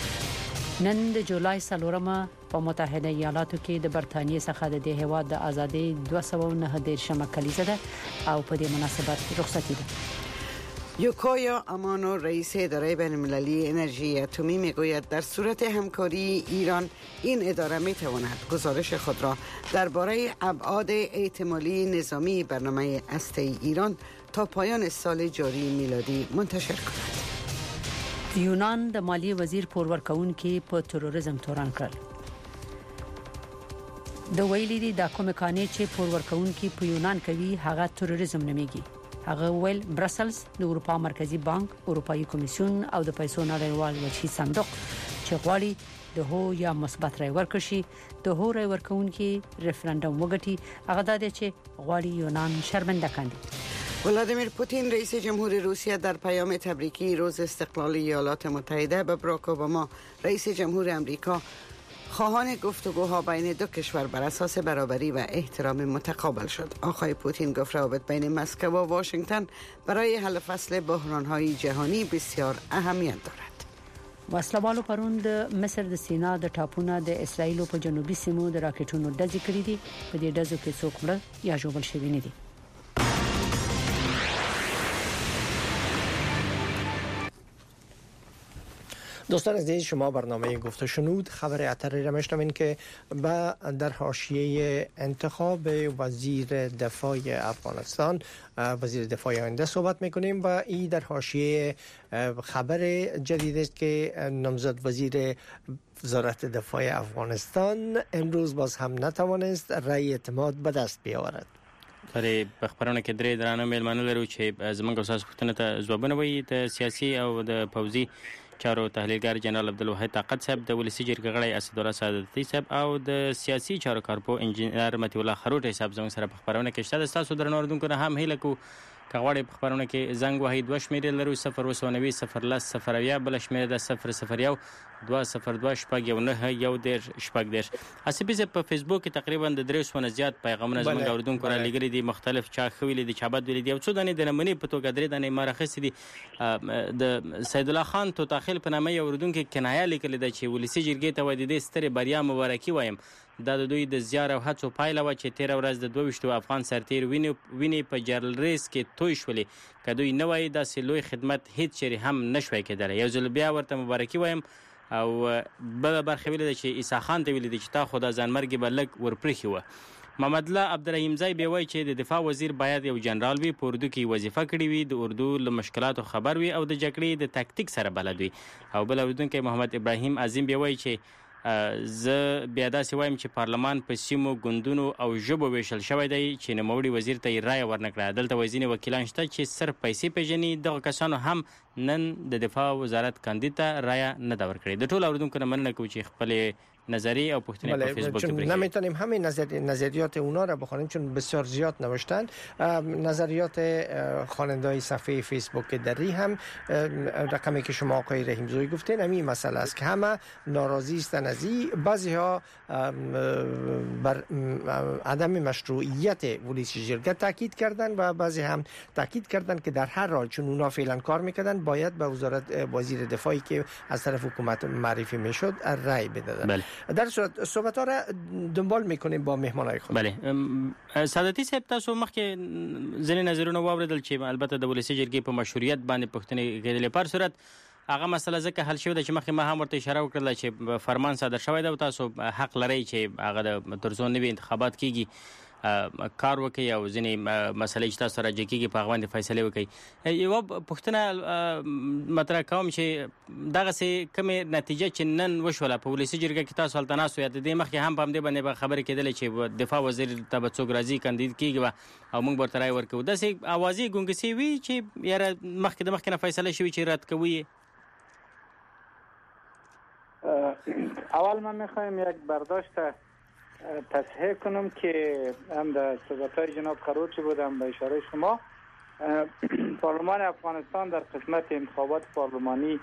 نن د جولای سلورمه په متحده ایالاتو کې د برتانیې څخه د دې هیواد د ازادۍ دوه سوه و نهه دېرشمه کلیزه ده او په دې مناسبت رخصتي ده. یوکویا امانو رئیس اداره بین‌المللی انرژی اتمی میگوید در صورت همکاری ایران این اداره میتواند گزارش خود را درباره ابعاد احتمالی نظامی برنامه هسته‌ای ایران تا پایان سال جاری میلادی منتشر کند. یونان د مالی وزیر پورورکون کې په تروریزم تورن کړل. د ویلي دي د کوم کانې چې پورورکون کې په یونان کوي هغه تروریزم نمیږي. هغه ویل برسلز د اروپا مرکزی بانک، اروپאי کمیسیون او د پیسو نړیوال وچی صندوق چې غواړي د هو یا مثبت رای ورکړي د هو رای ورکون کې ریفرندوم وګټي هغه د دې چې غواړي یونان شرمنده کړي. ولادیمیر پوتین رئیس جمهور روسیه در پیام تبریکی روز استقلال ایالات متحده به باراک اوباما رئیس جمهور امریکا خواهان گفتگوها بین دو کشور بر اساس برابری و احترام متقابل شد. آقای پوتین گفت روابط بین مسکو و واشنگتن برای حل فصل بحران‌های جهانی بسیار اهمیت دارد. وسلوالو پرون د مصر د سینا د ټاپونه د اسرایل په جنوبي سیمو د راکټونو ډزې کړې دي. په دې ډزو کې څوک مړ یا ژوبل شوي نه دي. دوستان عزیز، شما برنامه گفت و شنود خبر اتری را میشنوین که با در حاشیه انتخاب وزیر دفاع افغانستان وزیر دفاع آینده صحبت میکنیم و این در حاشیه خبر جدید است که نامزد وزیر وزارت دفاع افغانستان امروز باز هم نتوانست رأی اعتماد به دست بیاورد. پرې په خبرونه کې درې درانه میلمانه لرو چې زموږ اساس پوښتنه ته ځوابونه وایي. د سیاسي او د پوځي چارو تحلیلګر جنرال عبدالواحد طاقت صاحب، د ولسی جرګې غړی اسدالله سعادتي صاحب او د سیاسي چارو کارپو انجینر متي الله خروټي صاحب زموږ سره په خبرونه کې شته. تاسو درنو اوریدونکو نه هم هیله کوو که غواړئ په خبرونه کې زنګ وهئ. دوه شمېرې لرو: صفر اوه سوه نوي صفر لس صفر اویا، بله شمېره ده صفر صفر یو دوه صفر دوه شپږ یو نهه یو دېرش شپږ دېرش. اسپي صاحب په فیسبوک کې تقریبا د درې سوه نه زیات پیغامونه زموږ اوریدونکو را لېږلي دي. مختلف چا ښه ویلي دي، چا بد ویلي دي. یو څو دانې د نمونې په توګه درې دانې ما راخیستې دي. د سید الله خان توتاخیل په نامه یو اوریدونکي کنایه لیکلې ده چې ولسي جرګې ته وایي د دې سترې بریا مبارکي وایم. دا د دوی د زیار او هڅو پایله وه چې تېره ورځ د دوه ویشتو افغان سرتېر وینې په جرل ریس کې توی شولې. که دوی نه وایي داسې لوی خدمت هیڅ چیرې هم نشوی کېدلی. یو ځل بیا ورته مبارکي وایم. او بله برخه ویلې ده چې عیسی خان ته ویلې ده چې تا خو دا ځانمرګي به لږ ورپرېښي وه. محمد الله عبدالرحیم زای به وایي چې د دفاع وزیر باید یو جنرال وي، په اردو کې وظیفه کړې وي، د اردو له مشکلاتو خبر وي او د جګړې د تاکتیک سره بلد وي. او بل اوریدونکی محمد ابراهیم عظیم به وایي چې زه بیا داسې وایم چې پارلمان په سیمو ګوندونو او ژبو ویشل شوی دی چې نوموړي وزیر ته یې رایه ورنکړه. دلته وزیر وکیلان شته چې صرف پیسې پیژني. دغه کسانو هم نن د دفاع وزارت کاندید ته رایه نه ده ورکړې. د ټولو اوریدونکو نه مننه کوو چې خپلې نظریه او پوښتنې په فیسبوک کې نمیتونیم همین نظر... نظریات اونا را بخونیم چون بسیار زیاد نوشتن. نظریات خواننده‌های صفحه فیسبوک دری هم رقمی که شما آقای رحیمزوی گفتین همین مسئله است که همه ناراضی هستند از این. بعضی‌ها بر عدم مشروعیت ولایت جرگه تاکید کردند و بعضی هم تاکید کردند که در هر حال چون اونا فعلا کار میکردن باید به وزارت وزیر دفاعی که از طرف حکومت معرفی میشد رأی بدادن. بله. در صورت صحبت ها را دنبال میکنیم با مهمانای خود. بله. سعادتي صاحب تاسو مخکې ځینې نظرونه واوریدل چې البته د ولسی جرګې په مشروعیت باندې پوښتنې کېدلې. په هر صورت هغه مسله ځکه حل شوې ده چې مخکې ما هم ورته اشاره وکړله چې فرمان صادر شوی ده او تاسو حق لرئ چې هغه د تر څو نوي انتخابات کېږي کار وکړي او ځینې مسلې چې تاسو راجع کېږي په هغه باندې فیصلې وکړي. یوه پوښتنه مطرح کوم چې دغسې کومې نتیجه چې نن وشوله په ولسي جرګه کې تاسو هلته ناست وئ، د دې مخکې هم په همدې باندې به خبرې کېدلې چې دفاع وزیر ته به څوک راځي کاندید کېږي به او موږ به ورته رایه ورکوو. داسې اوازې ګونګسې وي چې یاره مخکې د مخکې نه فیصله شوي چې رد کوو یې؟ اول من میخوایم یک برداشت تصحیح کنم که هم در صحبت‌های جناب خروچی بودم به اشاره شما. پارلمان افغانستان در قسمت انتخابات پارلمانی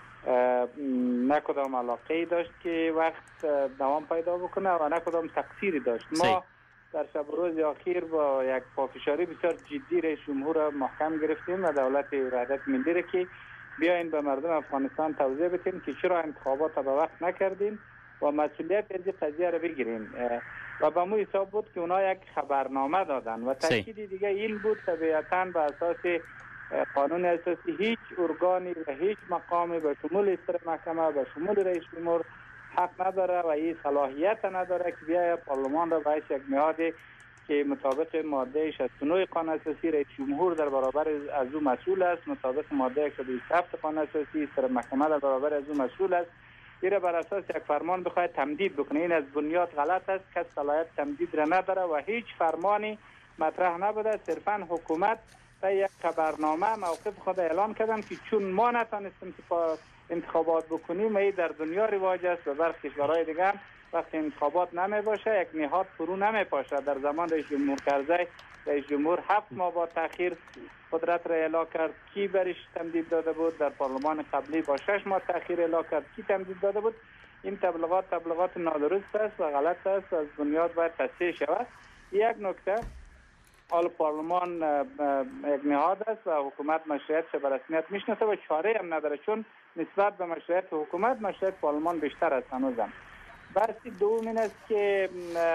نه کدام علاقه‌ای داشت که وقت دوام پیدا بکنه و نه کدام تقصیری داشت. ما در شب و روز اخیر با یک پافشاری بسیار جدی رئیس جمهور را محکم گرفتیم و دولت وحدت ملی را که بیاین به مردم افغانستان توضیح بدیم که چرا انتخابات را به وقت نکردیم و مسئولیت از این قضیه را بگیریم. و به مو حساب بود که اونا یک خبرنامه دادن و تاکید دیگه این بود طبیعتاً به اساس قانون اساسی هیچ ارگانی و هیچ مقامی به شمول استر محکمه به شمول رئیس جمهور حق نداره و این صلاحیت نداره که بیای پارلمان را به یک نهادی که مطابق ماده شصت و نه قانون اساسی رئیس جمهور در برابر از او مسئول است، مطابق ماده صد و بیست و هفت قانون اساسی استر محکمه در برابر از او مسئول است، این بر اساس یک فرمان بخواهد تمدید بکنه. این از بنیاد غلط است، کس صلاحیت تمدید را نداره و هیچ فرمانی مطرح نبوده. صرفا حکومت در یک خبرنامه موقف خود اعلام کردن که چون ما نتونستیم انتخابات بکنیم، این در دنیا رواج است و برخی کشورهای دیگه هم وقتی انتخابات نمی باشه یک نهاد فرو نمی پاشه. در زمان رئیس جمهور کرزی رئیس جمهور هفت ماه با تاخیر قدرت را اعلام کرد، کی برش تمدید داده بود؟ در پارلمان قبلی با شش ماه تاخیر اعلام کرد، کی تمدید داده بود؟ این تبلیغات تبلیغات نادرست است و غلط است و از بنیاد باید تصحیح شود. یک نکته، حال پارلمان یک نهاد است و حکومت مشروعیتش به رسمیت میشناسه و چاره هم نداره، چون نسبت به مشروعیت حکومت مشروعیت پارلمان بیشتر است هنوزم. بحث دوم این است که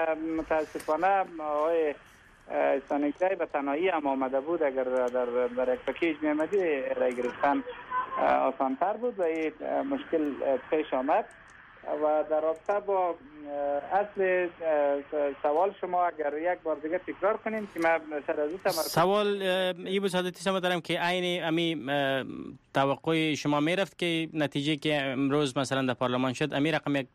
متاسفانه آقای سانگزی به تنهایی هم آمده بود، اگر در در یک پکیج میامدی رای گرفتن آسانتر بود و این مشکل پیش آمد. و در رابطه با اصل سوال شما اگر یک بار دیگه تکرار کنیم که من سر از این سوال ای بود سعادتی شما دارم که عین امی توقع شما میرفت که نتیجه که امروز مثلا در پارلمان شد امی رقم یک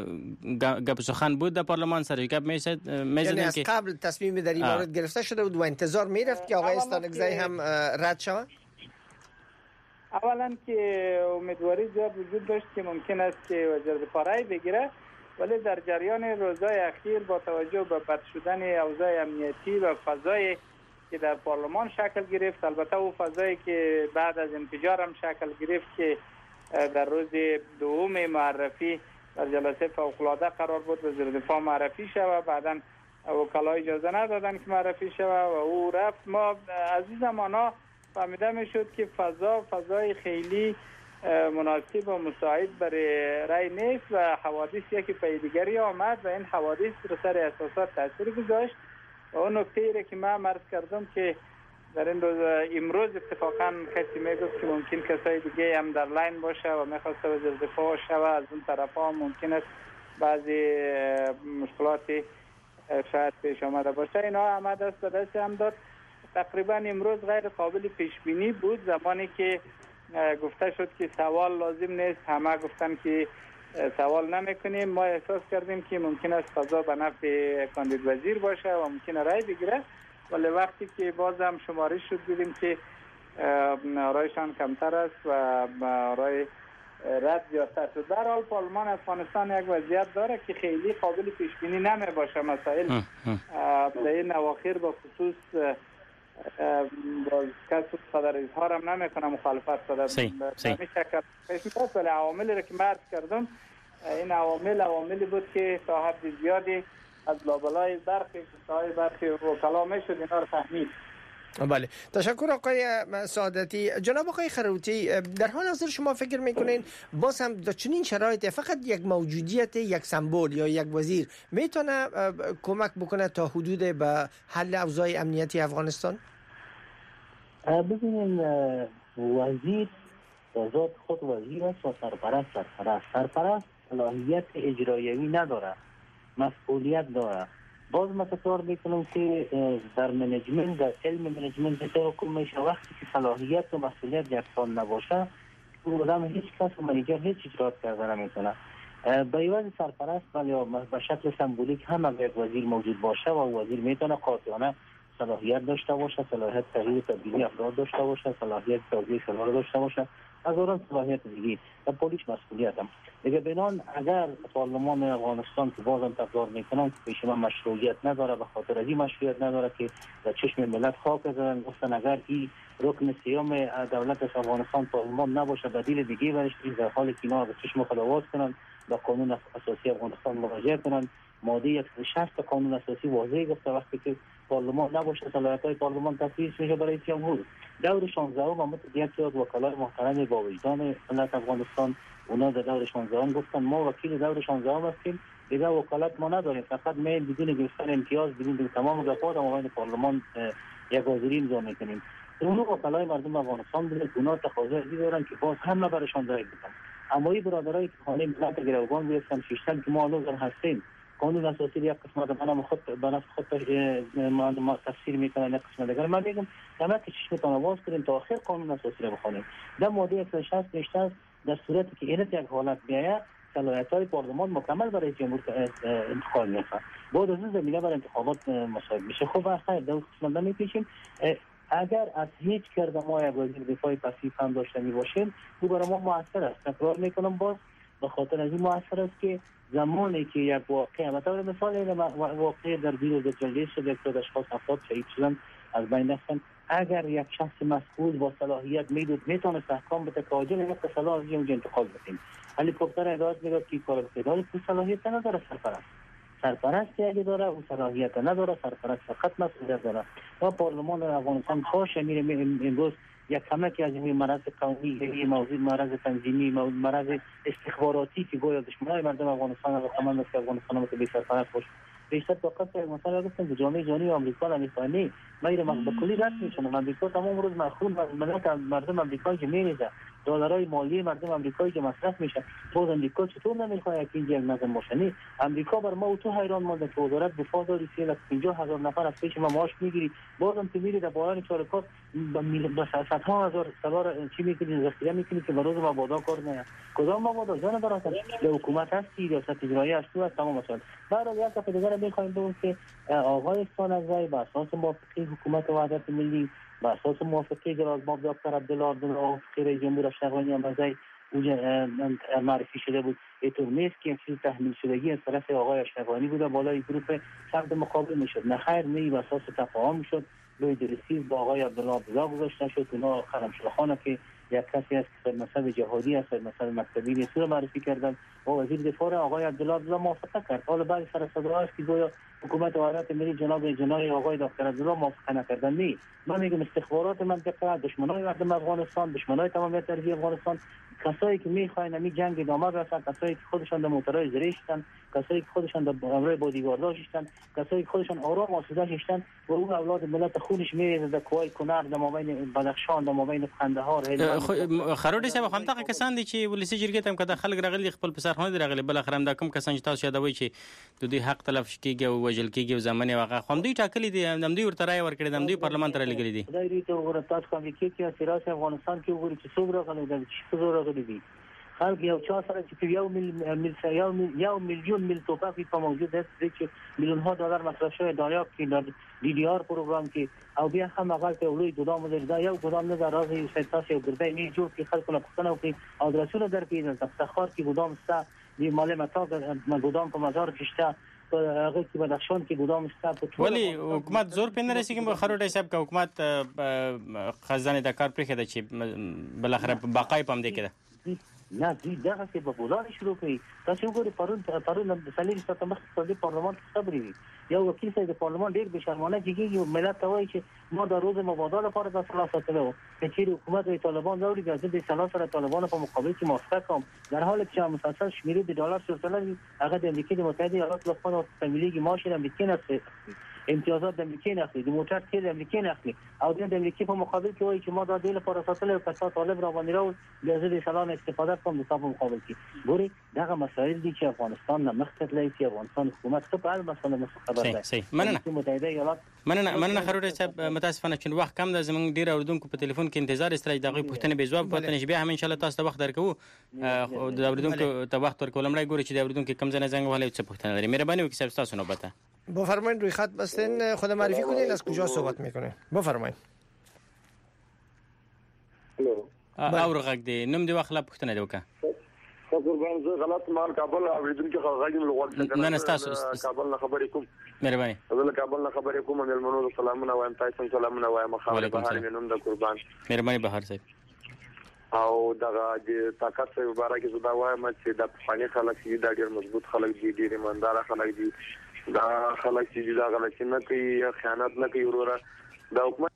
گپ سخن بود در پارلمان سر گپ میزد یعنی از قبل تصمیم در این مورد گرفته شده بود و انتظار میرفت که آقای استانکزی هم رد شود؟ اولا که امیدواری زیاد وجود داشت که ممکن است که وزیر دفاع رای بگیره، ولی در جریان روزهای اخیر با توجه به بد شدن اوضاع امنیتی و فضایی که در پارلمان شکل گرفت، البته او فضایی که بعد از انفجار هم شکل گرفت که در روز دوم معرفی در جلسه فوق‌العاده قرار بود وزیر دفاع معرفی شود، بعداً وکلا اجازه ندادن که معرفی شود و او رفت. ما از این زمانا فهمیده میشد که فضا فضای خیلی مناسب و مساعد برای رای نیست و حوادث یکی پی دیگری آمد و این حوادث رو سر اساسات تاثیر گذاشت. و اون نکته ای که من عرض کردم که در این روز امروز اتفاقا کسی میگفت که ممکن کسای دیگه هم در لاین باشه و میخواسته وزیر دفاع شود، از اون طرف ها ممکن است بعضی مشکلات شاید پیش آمده باشه. اینا همه دست به دست هم داد. تقریبا امروز غیر قابل پیش بینی بود. زمانی که گفته شد که سوال لازم نیست، همه گفتن که سوال نمیکنیم. ما احساس کردیم که ممکن است قضا به نفع کاندید وزیر باشه و ممکن رای بگیره، ولی وقتی که باز هم شمارش شد دیدیم که رایشان کمتر است و رای رد زیادتر شد. در حال پارلمان افغانستان یک وضعیت داره که خیلی قابل پیش بینی نمی باشه. مسائل در این اواخر با خصوص باز کس صدر اظهار هم نمی کنه مخالفت صدر نمی شکر پیش می‌خواست، ولی عواملی را که مرد کردم این عوامل عواملی بود که تا حد زیادی از لابلای برخی کسای برخی وکلا میشد اینا رو فهمید. بله، تشکر آقای سعادتی. جناب آقای خروتی، در حال حاضر شما فکر میکنین باز هم در چنین شرایط فقط یک موجودیت یک سمبل یا یک وزیر میتونه کمک بکنه تا حدود به حل اوضاع امنیتی افغانستان؟ ببینین، وزیر ذات خود وزیر است و سرپرست سرپرست سرپرست صلاحیت اجرایوی نداره، مسئولیت داره. باز ما تکرار میکنم که در منیجمنت، در علم منیجمنت حکم میشه وقتی که صلاحیت و مسئولیت یکسان نباشه آدم هیچ کس و منیجر هیچ اجرات کرده نمیتونه. به عوض سرپرست یا به شکل سمبولیک هم اگر یک وزیر موجود باشه و وزیر میتونه قاطعانه صلاحیت داشته باشه، صلاحیت تغییر تبدیلی افراد داشته باشه، صلاحیت توزیع سلاح داشته باشه، از اون صلاحیت دیگه و پلیس مسئولیت هم دیگه. بنان اگر پارلمان افغانستان که بازم تکرار میکنم که پیش من مشروعیت نداره، به خاطر از این مشروعیت نداره که در چشم ملت خاک زدن، گفتن اگر این رکن سیام دولت افغانستان پارلمان نباشه بدیل دیگه برش، در حالی که اینا به چشم خود آواز کنن، با قانون اساسی افغانستان مراجعه کنن. ماده صد و شصت قانون اساسی واضح گفته وقتی که پارلمان نباشه صلاحیت‌های پارلمان تفویض میشه برای جمهور. دور شانزده ام متدیت از وکلای محترم با وجدان ملت افغانستان، اونا در دور شانزده ام گفتن ما وکیل دور شانزده ام هستیم، دیگه وکالت ما نداریم، فقط میل بدون گرفتن امتیاز بدون تمام گفات ما پارلمان یک وزیری امضا میکنیم. اون وکلای مردم افغانستان بودن، اونا تقاضا ازی دارن که باز هم برشان رای بدن. اما این برادرایی که خانه ملت گروگان گرفتن شیشتن که ما هنوز هستیم، قانون اساسی یک قسمت منم خود به نفس خود ما تفسیر میکنن، یک قسمت دیگر من میگم همه که چشمتان آواز کنیم تا آخر قانون اساسی رو بخونیم. در ماده صد و شصت نوشته در صورتی که اینت یک حالت بیاید صلاحیت‌های پارلمان مکمل برای جمهور انتخاب میشه. بعد از این زمینه برای انتخابات مصوب میشه. خب اخیر در قسمت نمیپیشیم. اگر از هیچ کرده ما یک وزیر دفاع پسیو هم داشته می باشیم او برای ما موثر است. تکرار میکنم باز به خاطر از این موثر است که زمانی که یک واقعه مثلا مثال این واقعه در بیرون جنگی شد یک سری اشخاص هفتاد شهید شدن از بین رفتن، اگر یک شخص مسئول با صلاحیت میدود میتونست احکام بده که عاجل یک صلاح از اونجا انتقال بدیم. هلیکوپتر اداره میگه که کار فدرال که صلاحیت نداره، سرپرست سرپرست اگه داره اون صلاحیت نداره، سرپرست فقط مسئولیت داره. و پارلمان افغانستان خواهش میره امروز یک کمکی از این مرض قومی، این موضوع مرض تنظیمی، مرض استخباراتی که گویا دشمنای مردم افغانستان و کمان است که افغانستان رو به سرپرست باشه. بیشتر طاقت مثلا گفتن که جامعه جهانی آمریکا نمیفهمی، ما این مقبول کلی رد میشن. آمریکا تمام روز مخون ملت مردم آمریکایی که میریزه، دلارای مالی مردم آمریکایی که مصرف میشه، باز آمریکا چطور نمیخواد که این جنگ نظم باشه؟ آمریکا بر ما تو حیران مونده که وزارت دفاع داری سه لک پنجاه هزار نفر از پیش ما معاش میگیری، بازم تو میری در بالای چارکات با صدها هزار سوار چی میکنی ذخیره میکنی که برای ما بادا کار نه. کدام مبادا جان برات به حکومت هستی یا ریاست اجرایی هستی و تمام مسائل. برای یک دفعه دیگه میخوایم بگیم که آقای ثانوی بر اساس موافقه حکومت وحدت ملی، بر اساس موافقه جناب دکتر عبدالله عبدالله رئیس جمهور اشرفی امروزی معرفی شده بود، اینطور نیست که چیز تحمیل شدگی از طرف آقای اشرفی بود بالای گروه سمت مقابل میشد. نه خیر، نه بر اساس تفاهم شد، روی درسیز با آقای عبدالله عبدالله گذاشته شد. اونا خرمشلخانه که یک کسی است که مذهب جهادی است، مذهب مکتبی نیست رو معرفی کردن و وزیر دفاع آقای عبدالله عبدالله موافقه کرد. حالا بعضی سر صدا است که گویا حکومت وحدت ملی جناب جنای آقای دکتر عبدالله موافقه نکردن. نه، من میگم استخبارات منطقه، دشمنای مردم افغانستان، دشمنای تمامیت ارضی افغانستان کسایی که میخواین می جنگ ادامه رسن، کسایی که خودشان در موتورهای زری شدن، کسایی که خودشان در امر بادیگارداش شدن، کسایی که خودشان آرام آسوده شدن و اون اولاد ملت خودش میریزه در کوههای کنر، در مابین بدخشان، در مابین قندهار. خروډي صاحب هم دغه کسان دي چې ولسی جرګې ته کده خلک راغلي خپل پسرخانه راغلي بل اخر هم دا کوم کسان چې تاسو یادوي چې د دوی حق تلف کیږي او وجل کیږي او زمانه واقع هم دوی ټاکلي دي هم دوی ورته راي ورکړي هم دوی پارلمان ته لګلي دي. دا ریته ورته تاسو کوم کې چې سیاسي افغانستان کې وګورئ چې څومره غلي دي چې څومره غلي دي خلک یو چا سره چې یو مل مل یو یو میلیون مل توپک په موجود است چې میلیون ها دلار مصرف شوی دریاب کې د ډي ډي آر پروګرام کې او بیا هم هغه ته وړي ګدام لري دا یو ګدام نه راځي چې تاسو یو ګرځي نه جوړ کې خلکو له پښتنه او کې او درسونه درکې د تفتخر کې ګدام ستا دی مال متا ګدام په مزار کې شته هغه کې بدخشان کې ګدام شته. ولی حکومت زور پې نه رسېږي په خروډي صاحب که حکومت خزانه د کار پرېښې ده چې بل اخر بقای په همدې کې ده نه دوی دغه څه په بولار شروع کوي. تاسو وګورئ پرون پرون د سلیم سره مخ په پارلمان کې خبرې وي یو وکیل صاحب د پارلمان ډېر به شرمانه کېږي او ملت ته وایي چې ما د روز مبادله لپاره د اصلاح ساتلو چې حکومت او طالبان راوړي د اصلاح سره طالبان په مقابل کې موافقه کوم در حالی چې مسلسل شمیرې د ډالر سره هغه د امریکا د متحده ایالاتو لخوا تمویلېږي معاش امریکا نه امتیازات د امریکا نه اخلي د موټر تیل د امریکا نه اخلي او د امریکا په مقابل کې وایي چې ما د دې لپاره ساتلو او کسا طالب را باندې راو د زړه سلام استفاده کوم د تاسو مقابل کې ګوري دغه مسایل دي چې افغانستان نه مخکې تللی چې افغانستان حکومت څه په اړه مسله نه خبر ده. صحیح مننه متحده ایالات مننه مننه خروډي صاحب متاسفانه چې وخت کم ده زمونږ ډیر اوردونکو په ټلیفون کې انتظار استرای دغه پوښتنه به جواب پاتې نشي بیا هم ان شاء الله تاسو ته وخت درکو او د اوردونکو ته وخت ورکول مړی ګوري چې د اوردونکو کم ځنه زنګ والے څه پوښتنه لري. مهرباني وکړئ صاحب تاسو نوبته بفرمایید روی خط بستین خود معرفی کنین از کجا صحبت میکنه بفرمایید. الو او رغک دی نوم دی واخله پوښتنه دی وکړه قربان زه غلط مال کابل اوریدونکو غږی ملغوت نه نه تاسو کابل نه خبرې کوم مهرباني زه کابل نه خبرې کوم مېلمنو سلامونه وایم تاسو سلامونه وایم خبر بهار مینوم د قربان مهرباني بهار صاحب او دغه د طاقت په اړه کې زدا وایم چې د فانی خلک دي د ډیر مضبوط خلک دي ډیر ایماندار خلک دي دا خلک چې دا غلط نه کوي خیانت نه کوي وروره دا حکومت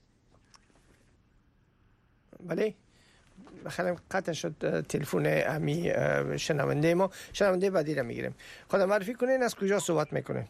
بله بخیرم قطع شد تلفن امی شنونده ما شنونده بعدی را میگیریم. خود معرفی کنین از کجا صحبت میکنین؟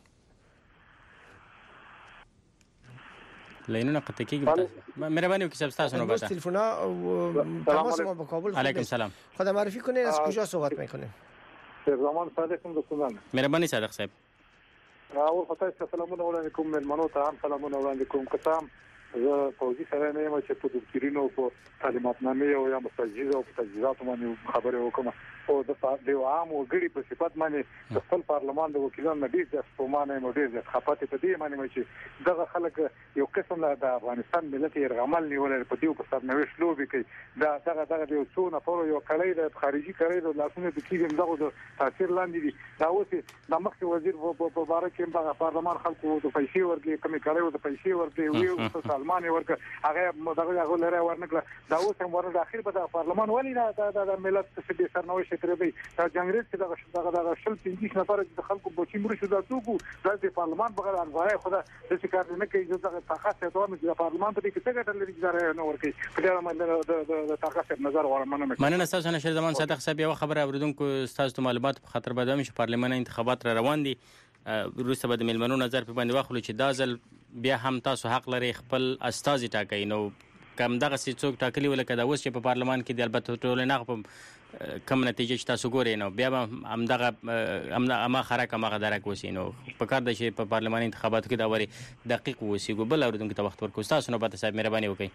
لینونه قطع کیږي مهرباني وکړئ صاحب تاسو نو بتا تلفن تماس ما با کابل علیکم سلام خود معرفی کنین از کجا صحبت میکنین؟ زمان صادق هم دوستان مهرباني صادق صاحب اول خدای سلامونه وړاندې کوم ملمنو ته هم سلامونه وړاندې کوم قسم زه فوجي سره نه یم چې په دکتورینو په تعلیماتنامې او یا مستجیز او تجهیزات باندې خبرې وکم او د عام وګړي په صفت باندې خپل پارلمان د وکیلانو ډیر د استومانه مو ډیر د خپاتې په دې باندې چې دغه خلک یو قسم د افغانستان ملت یرغمل نیول په دې په سر نوښت لوبي کوي دا دغه دغه یو څو نفر یو کړی د خارجي کړی د لاسونو د کیږي دغه د تاثیر لاندې دي دا اوس د مخکې وزیر په باره کې د پارلمان خلکو د پیسې ورګي کمی کړی د پیسې ورګي ویو سلمان ورګه هغه دغه هغه لره ورنکړه دا اوس هم ورته اخر په پارلمان ولې نه د ملت څخه به سرنوشت تربي دا جنگریز چې دغه دغه شل پنځه نفر د خلکو بوچی مړ شو دا توکو د پارلمان بغیر انوای خدا د کار نه کوي چې طاقت ته دوه د پارلمان ته کې څه ګټل لري چې نه ورکي په دې باندې د طاقت نظر ورمنه مننه تاسو نه شر زمان صادق صاحب یو خبره اوریدونکو تاسو معلومات په خاطر بدوم چې پارلماني انتخابات را روان دي روسه به د ملمنو نظر په باندې واخلو چې دا ځل بیا هم تاسو حق لري خپل استازي ټاکئ نو کم دغه څوک ټاکلی ولکه دا اوس چې په پارلمان کې د البته ټول نه په کم نتیجه چې تاسو ګورئ نو بیا هم دغه اما خرک اما غدارک وسی نو په کار د شي په پارلماني انتخاباتو کې دا وری دقیق وسی ګوبل اوریدونکو ته وخت ورکو تاسو نو به صاحب مهرباني وکړئ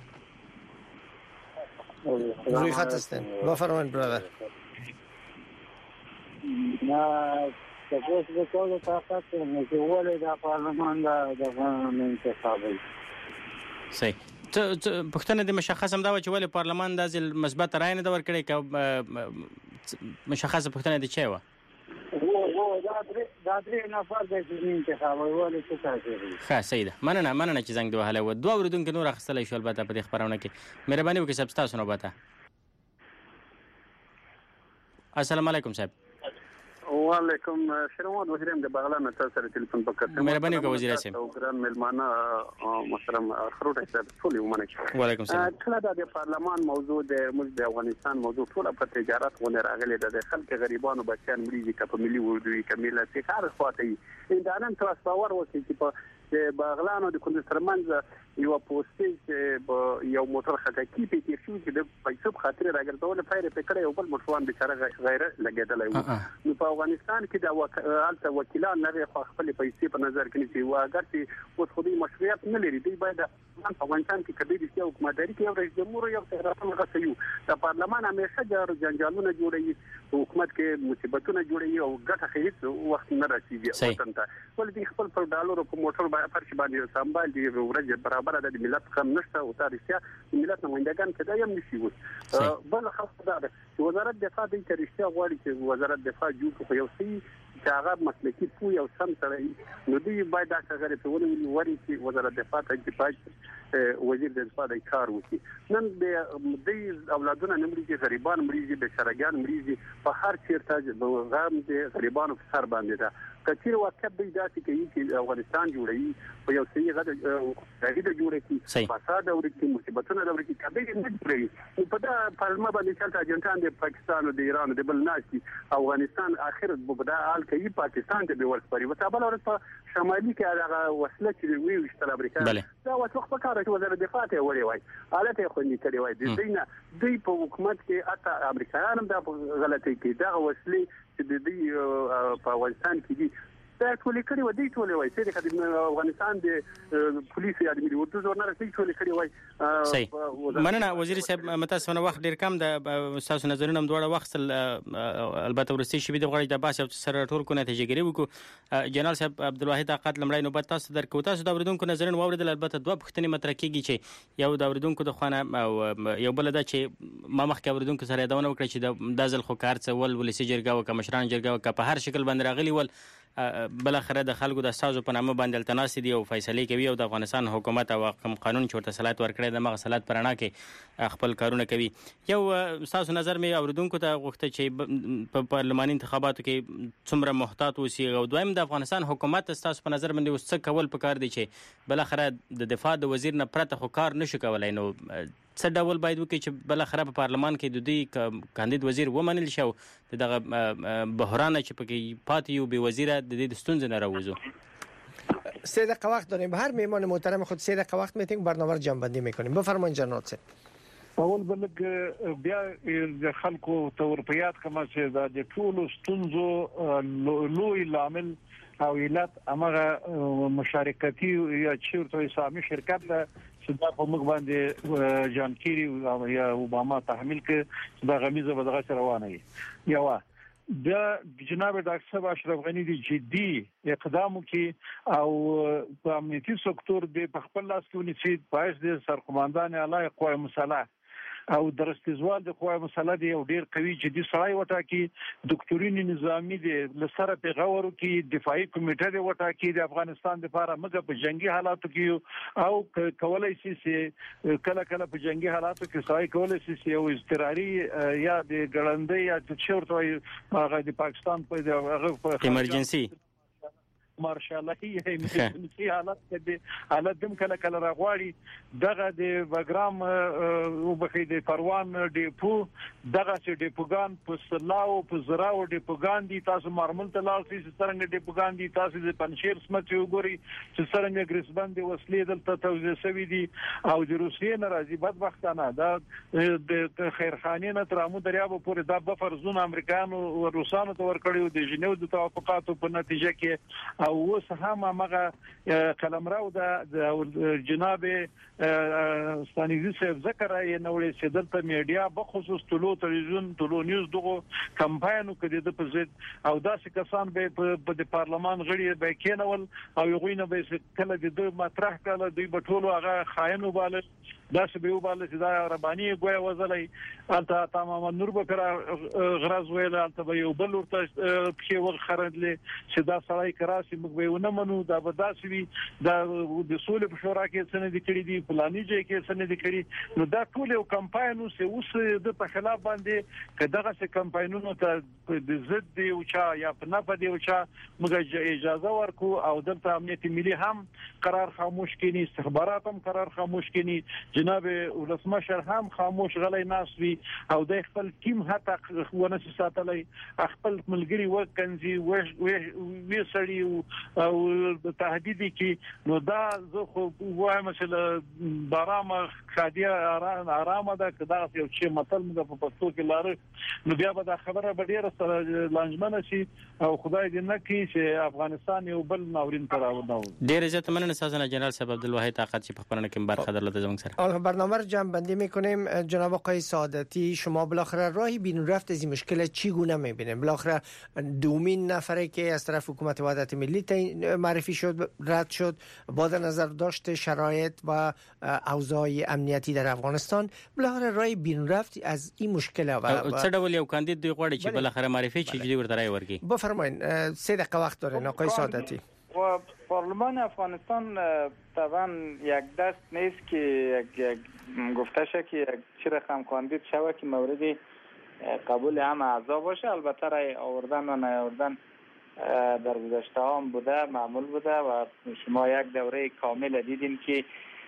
روی خط هستین بفرمایید برادر نه تاسو به ټول طاقت نه ولې د پارلمان د انتخابي صحیح ته پښتنه د مشخص هم دا و چې ولې پارلمان د ځل مثبت رائے نه دور کړي ک مشخص پښتنه د چي و او دا درې دا درې نفر د انتخاب ولې څه کوي ښه سیده مننه مننه چې زنګ دی وهله و دوه ورودونکو نور اخستل شو البته په دې خبرونه کې مهرباني وکړئ صاحب تاسو نو بتا السلام علیکم صاحب وعلیکم شرمات وزیرم د بغلان تاسو سره ټلیفون پکړم مهرباني کوئ وزیر اعظم او ګران ملمانه محترم خروټ صاحب ټول ومنه وعلیکم السلام کله د پارلمان موضوع د موږ د افغانستان موضوع ټول په تجارت غونډه راغلي د خلک غریبانو بچیان مریضي کپ ملي وردوي کمیله چې کار خواته دا نن تاسو باور وکړئ چې په د بغلانو د کندز ترمنځ یو پوسټ یو موټر خټکی په تیر شو چې د پیسو خاطر راګرځول فایر په کړه یو بل موټروان بیچاره غیر لګیدلای وو نو په افغانستان کې د الته وکیلان نه خپل پیسې په نظر کې نیسي او اگر چې اوس خو دې مشروعیت نه لري دوی باید په افغانستان کې کبي د سیاسي حکومتداري کې یو رئیس جمهور یو تهران غسیو د پارلمان همیشه جار جنجالونه جوړوي حکومت کې مصیبتونه جوړوي او ګټه هیڅ وخت نه رسیږي وطن ته ول دي خپل پر ډالر په موټر باندې فرش باندې سمبال دي ورځ برابر د ملت کم نشته او تاریخي ملت نمائندگان کدا یم نشي وو بل خاصه ده چې وزارت دفاع د تاریخي غواړي چې وزارت دفاع جوړ کړي یو سی چې هغه مسلکي پوی او سم سره نو دوی باید دا څنګه په ولې وری چې وزارت دفاع ته چې وزیر د دفاع د کار وکړي نن د دې اولادونه نمرې غریبان مریضي به شرګان مریضي په هر چیرته د غم د غریبانو په سر باندې ده کثیر واقع به داسې کوي چې افغانستان جوړوي په یو څه غږ غږ جوړه کی فساد او د مصیبتونو د ورکی کبه نه جوړوي په دا پارلمان باندې چې اجنټان د پاکستان او د ایران د بل ناشي افغانستان اخر په دا حال کې پاکستان ته به ورسپاري و تابل ورته په شمالي کې هغه وسله چې وی وشتل امریکا دا وڅ په کار چې وزارت دفاع ته وړي وای حالت خو نه کړی وای د دینه دوی په حکومت کې اته امریکایان هم دا غلطي کوي دا وسلې چې د دې په افغانستان کې دي دا ټول کړي و دي ټول وای چې د افغانستان د پولیس یا د ملي ورته زور نه رسېږي ټول کړي وای صحیح مننه وزیر صاحب متاسفانه وخت ډیر کم د تاسو نظرونه دوړه وخت البته ورسې شي د غړي د باس او سره ټول کو نتیجه ګری وکړو جنرال صاحب عبدالواحد عقد لمړای نوبت تاسو درکو تاسو د اوریدونکو نظرونه واوریدل البته دوه پښتني مطرح کیږي چې یو د اوریدونکو د خوانه او یو بل د چې ما مخکې اوریدونکو سره یادونه وکړه چې د ځل خو کار څه ول ولسی جرګه او کمشران جرګه او په هر شکل باندې راغلي ول بل اخره د خلکو د استازو په نامه باندې التناسي دی او فیصله کوي او د افغانستان حکومت او قانون چورته صلاحیت ورکړي د مغه صلاحیت پرانا کې خپل کارونه کوي یو تاسو نظر مې اوریدونکو ته غوښته چې په پارلماني انتخاباتو کې څومره محتاط اوسي او دویم د افغانستان حکومت تاسو په نظر باندې وسڅ کول پکار دی چې بل اخره د دفاع د وزیر نه پرته خو کار نشو کولای نو څه ډول باید وکړي چې بل اخره په پارلمان کې د دې کاندید وزیر ومنل شو دغه بحران چې پکې پاتې یو به وزیر د دې ستونزې نه راوځو سه دقیقه وقت داریم هر مهمان محترم خود سه دقیقه وقت میتیم برنامه رو جمع بندی میکنیم بفرمایید جناب صاحب اول بلک بیا د خلکو تورپیات کما چې د ټولو ستونزو لوی لامل او علت امغه مشارکتي یا چیرته اسلامي شرکت له چې په موږ باندې جان کیری او یا اوباما تحمیل کې د غمیزه بدغه روانه یو د جناب ډاکټر صاحب اشرف غنی دی جدي اقدام کوي او په امنیتي سکتور د خپل لاس کې ونیسي پایس د سرقومندان اعلی قوای مسلح او درستیزوال د قوای مسلح دی او ډیر قوي جدي سړی وټا کې دکتورین نظامی دی لسره پیغور کې دفاعي کمیټه دی وټا کې د افغانستان لپاره مګه په جنگي حالاتو کې او کولای شي چې کله کله په جنگي حالاتو کې سړی کولای شي چې یو اضطراري یا د ګړندې یا د چورتوي هغه د پاکستان په هغه ایمرجنسي مارشالهي ایمرجنسي حالت کې حالت دم کله کله راغواړي دغه د بګرام او بخې د پروان ډیپو دغه چې ډیپوګان په سلاو په زراو ډیپوګان دي تاسو مارمل ته لاړ شئ څنګه ډیپوګان دي تاسو د پنشیر سمت وګوري چې څنګه ګریسبند وسلې دلته توزیع شوی دي او د روسیې ناراضي بدبختانه دا د خیرخانې نه تر امو دریاب پورې دا بفر زون امریکانو او روسانو ته ورکړیو د جنیو د توافقاتو په نتیجه کې او اوس هم هغه قلمرو د جناب ستانیزي صاحب ذکر یې نوړې چې دلته میډیا بخصوص ټولو تلویزیون ټولو نیوز دغه کمپاین کړي د پزید او داسې کسان به په پارلمان غړي به کېنول او یو نه به کله د مطرح کړه دوی په ټولو هغه خاين وباله داسې به وباله چې دا رباني ګویا وزلای البته تمام نور به پر غرض ویل البته یو بل ورته کې وخرندلې چې دا سړی کراسي چې موږ به ونه منو دا به داسې وي دا د سولې په شورا کې څه نه دي کړي دي فلاني ځای کې څه نه دي کړي نو دا ټول یو کمپاین اوس اوس د په خلاف باندې کداغه څه کمپاینونو ته د ضد دی او چا یا په نه په دی او چا موږ اجازه ورکو او دلته امنیت ملي هم قرار خاموش کینی استخبارات هم قرار خاموش کینی جناب ولسمشر هم خاموش غلی ناس وي او د خپل ټیم هتا ونه ساتلای خپل ملګری وکنځي وې سړی او تهدید کی نو دا زه خو وایم چې برامه خادیه آرامه ده کدا یو چې متل موږ په پښتو کې لاره نو بیا به دا خبره به ډیره سره لانجمنه شي او خدای دې نه کړي چې افغانستان یو بل ناورین ته راوړو. ډیر عزت مننه سازنا جنرال صاحب عبدالواحد طاقت چې په خبرونه کې برخه درلوده زموږ سره. برنامه رو جمع بندی میکنیم. جناب آقای سعادتی شما بالاخره راهی بیرون رفت از این مشکل چگونه میبینید؟ بالاخره دومین نفره که از طرف حکومت وحدت ملی معرفی شد رد شد با در نظر داشت شرایط و اوضاع امنیتی در افغانستان بالاخره راهی بیرون رفت از این مشکل و څه ډول یو کاندید دی غواړي چې بالاخره معرفي چې جدي ورته راي ورکړي. بفرمایید سه دقیقه وقت دارین آقای سعادتی. و پارلمان افغانستان طبعا یک دست نیست که یک گفته شه که یک چی رقم کاندید شوه که موردی قبول همه اعضا باشه. البته رای آوردن و نیاوردن در گذشته هم بوده معمول بوده و شما یک دوره کامل دیدین که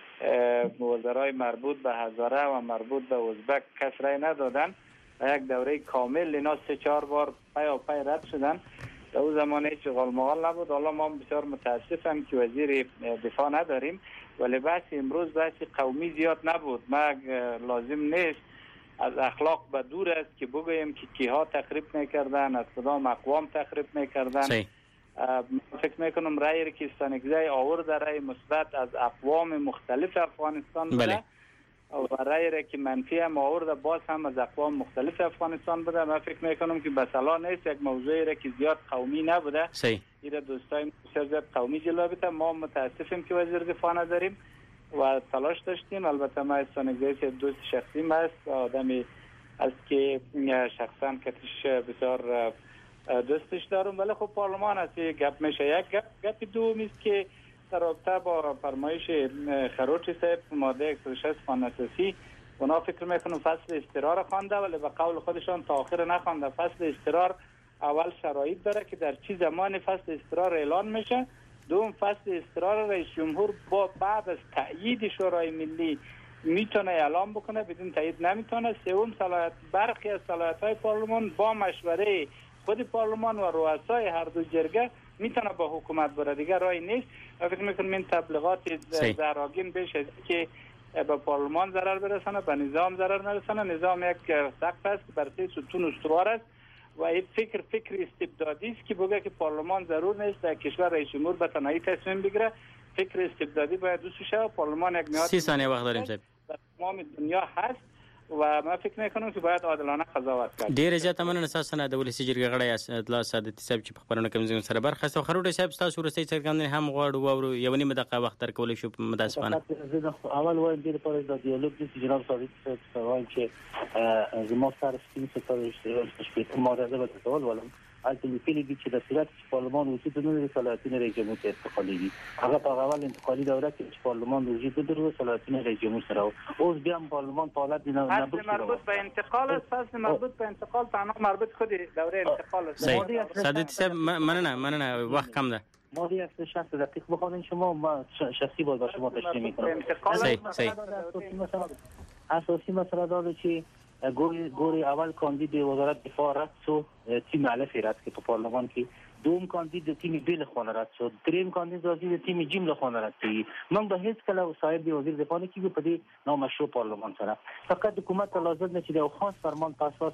وزرای مربوط به هزاره و مربوط به ازبک کس رای ندادن و یک دوره کامل اینا سه چهار بار پی و پی رد شدن. در اون زمان هیچ غالمغال نبود. حالا ما بسیار متاسفم که وزیر دفاع نداریم ولی بحث امروز بحث قومی زیاد نبود. ما لازم نیست از اخلاق به دور است که بگوییم که کیها تخریب میکردن از کدام اقوام تخریب میکردن. فکر میکنم رأی که استانکزی آورد رأی مثبت از اقوام مختلف افغانستان بوده. بله. و رأی که منفی هم آورد باز هم از اقوام مختلف افغانستان بوده. من فکر میکنم که بسلا نیست یک موضوعی را که زیاد قومی نبوده. صحیح. ایره دوستای بسیار زیاد قومی جلوه بیده. ما متاسفیم که وزیر دفاع نداریم و تلاش داشتیم. البته ما استانکزی دوست شخصیم است آدمی است که شخصا کتش بسیار دوستش دارم ولی خب پارلمان است گپ میشه. یک گپ گپ دوم است که در رابطه با فرمایش خروچی صاحب ماده صد و شصت قانون اساسی اونا فکر میکنم فصل استقرار خوانده ولی به قول خودشان تا آخر نخوانده. فصل استقرار اول شرایط داره که در چه زمان فصل استقرار اعلان میشه. دوم فصل استقرار رئیس جمهور با بعد از تأیید شورای ملی میتونه اعلام بکنه بدون تایید نمیتونه. سوم صلاحیت برخی از صلاحیت‌های پارلمان با مشوره خود پارلمان و رؤسای هر دو جرگه میتونه با حکومت بره. دیگه راهی نیست. فکر میکنم این تبلیغات زراگین بیش از که به پارلمان ضرر برسانه به نظام ضرر نرسانه. نظام یک سقف است که بر سه ستون استوار است و این فکر فکر استبدادی است که بگه که پارلمان ضرور نیست در کشور رئیس جمهور به تنهایی تصمیم بگیره. فکر استبدادی باید دوست شه. پارلمان یک نهاد سی ثانیه وقت داریم صاحب. در تمام دنیا هست و ما فکر میکنم که باید عادلانه قضاوت کنه. ډیر زیات مننه اساسا د ولسی جرګې غړی اطلاع سعادتي صاحب چې په خبرونه کې زموږ سره برخه سره خروټ صاحب تاسو ورسې څرګندنه هم غواړو او یو نیمه دقیقه وخت تر کولای شو متاسفانه. اول وایم د پاره د دیالوګ د جناب سعادتي صاحب وایم چې زموږ سره سپین ستاره شپږ ماده ده په ټول ولوم البته لیکلي دي چې د صورت پارلمان وجود نه لري صلاحیتونه رئیس جمهور ته انتقالي دي. هغه په اول انتقالي دوره کې چې پارلمان وجود درلود صلاحیتونه رئیس جمهور سره اوس بیا پارلمان په حالت نه نه مربوط به انتقال است. فصل مربوط به انتقال تنها مربوط خود دوره انتقال است. سعادتي صاحب مننه مننه وقت کم ده. ماده شصت دقیق بخوانید شما ما شخصی باید با شما تشریح میکنم. صحیح صحیح. اساسی مسئله داره که گوری گوری اول کاندید وزارت دفاع رد شد تیم الف رد که تو پارلمان کی دوم کاندید تیم بیل خانه رد شد دریم کاندید وزیر تیم جیم خانه رد کی من به هیڅ کله صاحب وزیر دفاع نه کیږي په دې نامشروع پارلمان سره فقط حکومت لازم نه چې د خاص فرمان په اساس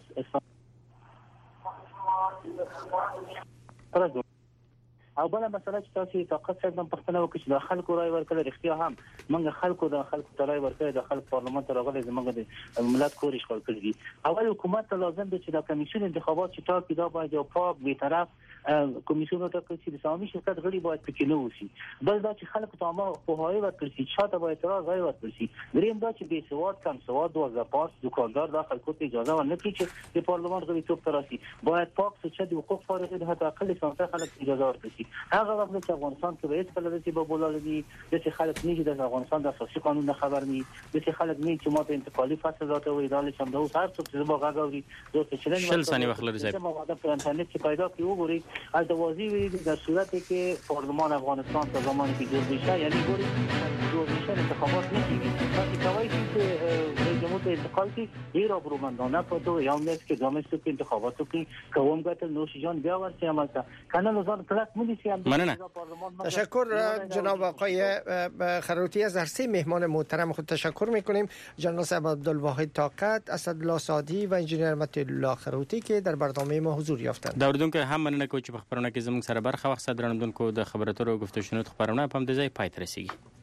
استفاده او بل مسله چې تاسو طاقت څنګه پښتنه وکړي چې د خلکو رای ورکړل اختیار هم موږ خلکو د خلکو رای ورکړل د خلک پارلمان ته راغلي زموږ د ملت کورش خپل کړی. اول حکومت لازم دی چې د کمیسیون انتخابات چې تا کې دا باید یو پاک بی‌طرف کمیسیون ته چې د سامي شرکت غړي باید پکې نه وسی. بل دا چې خلکو ته ما پوهاوی ورکړي چې چاته باید اعتراض رای ورکړي. دریم دا چې بې سواد کم سواد او زپاس دکاندار د خلکو ته اجازه ورنکړي چې د پارلمان غړي څوک تراسي باید پاک څه د حقوق فارغ د حتی اقل سنت خلک اجازه ورکړي. هغه وخت چې افغانستان کې رئیس کله چې به بولالدي د خلک نه د افغانستان د اساسي قانون خبر ني د خلک نه چې ماته انتقالي فاصله راته وي دا چې موږ هر څه چې به غاغوري دوی چې شل ثانیه وخت لري چې موږ په انټرنیټ کې پیدا کیو غوري از دوازی وی در صورتی که پارلمان افغانستان تا زمانی که جور بشه یعنی گوری جور بشه انتخابات نشیگی وقتی کوایی که جمهور انتقال کی غیر آبرومندانه پتو یا نیست که گامستو که انتخاباتو که قوم گتل نوش جان بیاورسی عمل کرد کانال نظام کلاک مونیسی هم مننه تشکر جناب آقای خروتی از هر سه مهمان محترم خود تشکر میکنیم. جناب صاحب عبدالواحد طاقت، اسدالله سعدی و انجینر متی الله خروتی که در برنامه ما حضور یافتند. اوریدونکو هم مننه کوم چې په خبرونه کې زموږ سره برخه واخیسته. درنوونکو د خبراتو او گفتگو شنود خبرونه په هم د ځای پای ته رسیږي.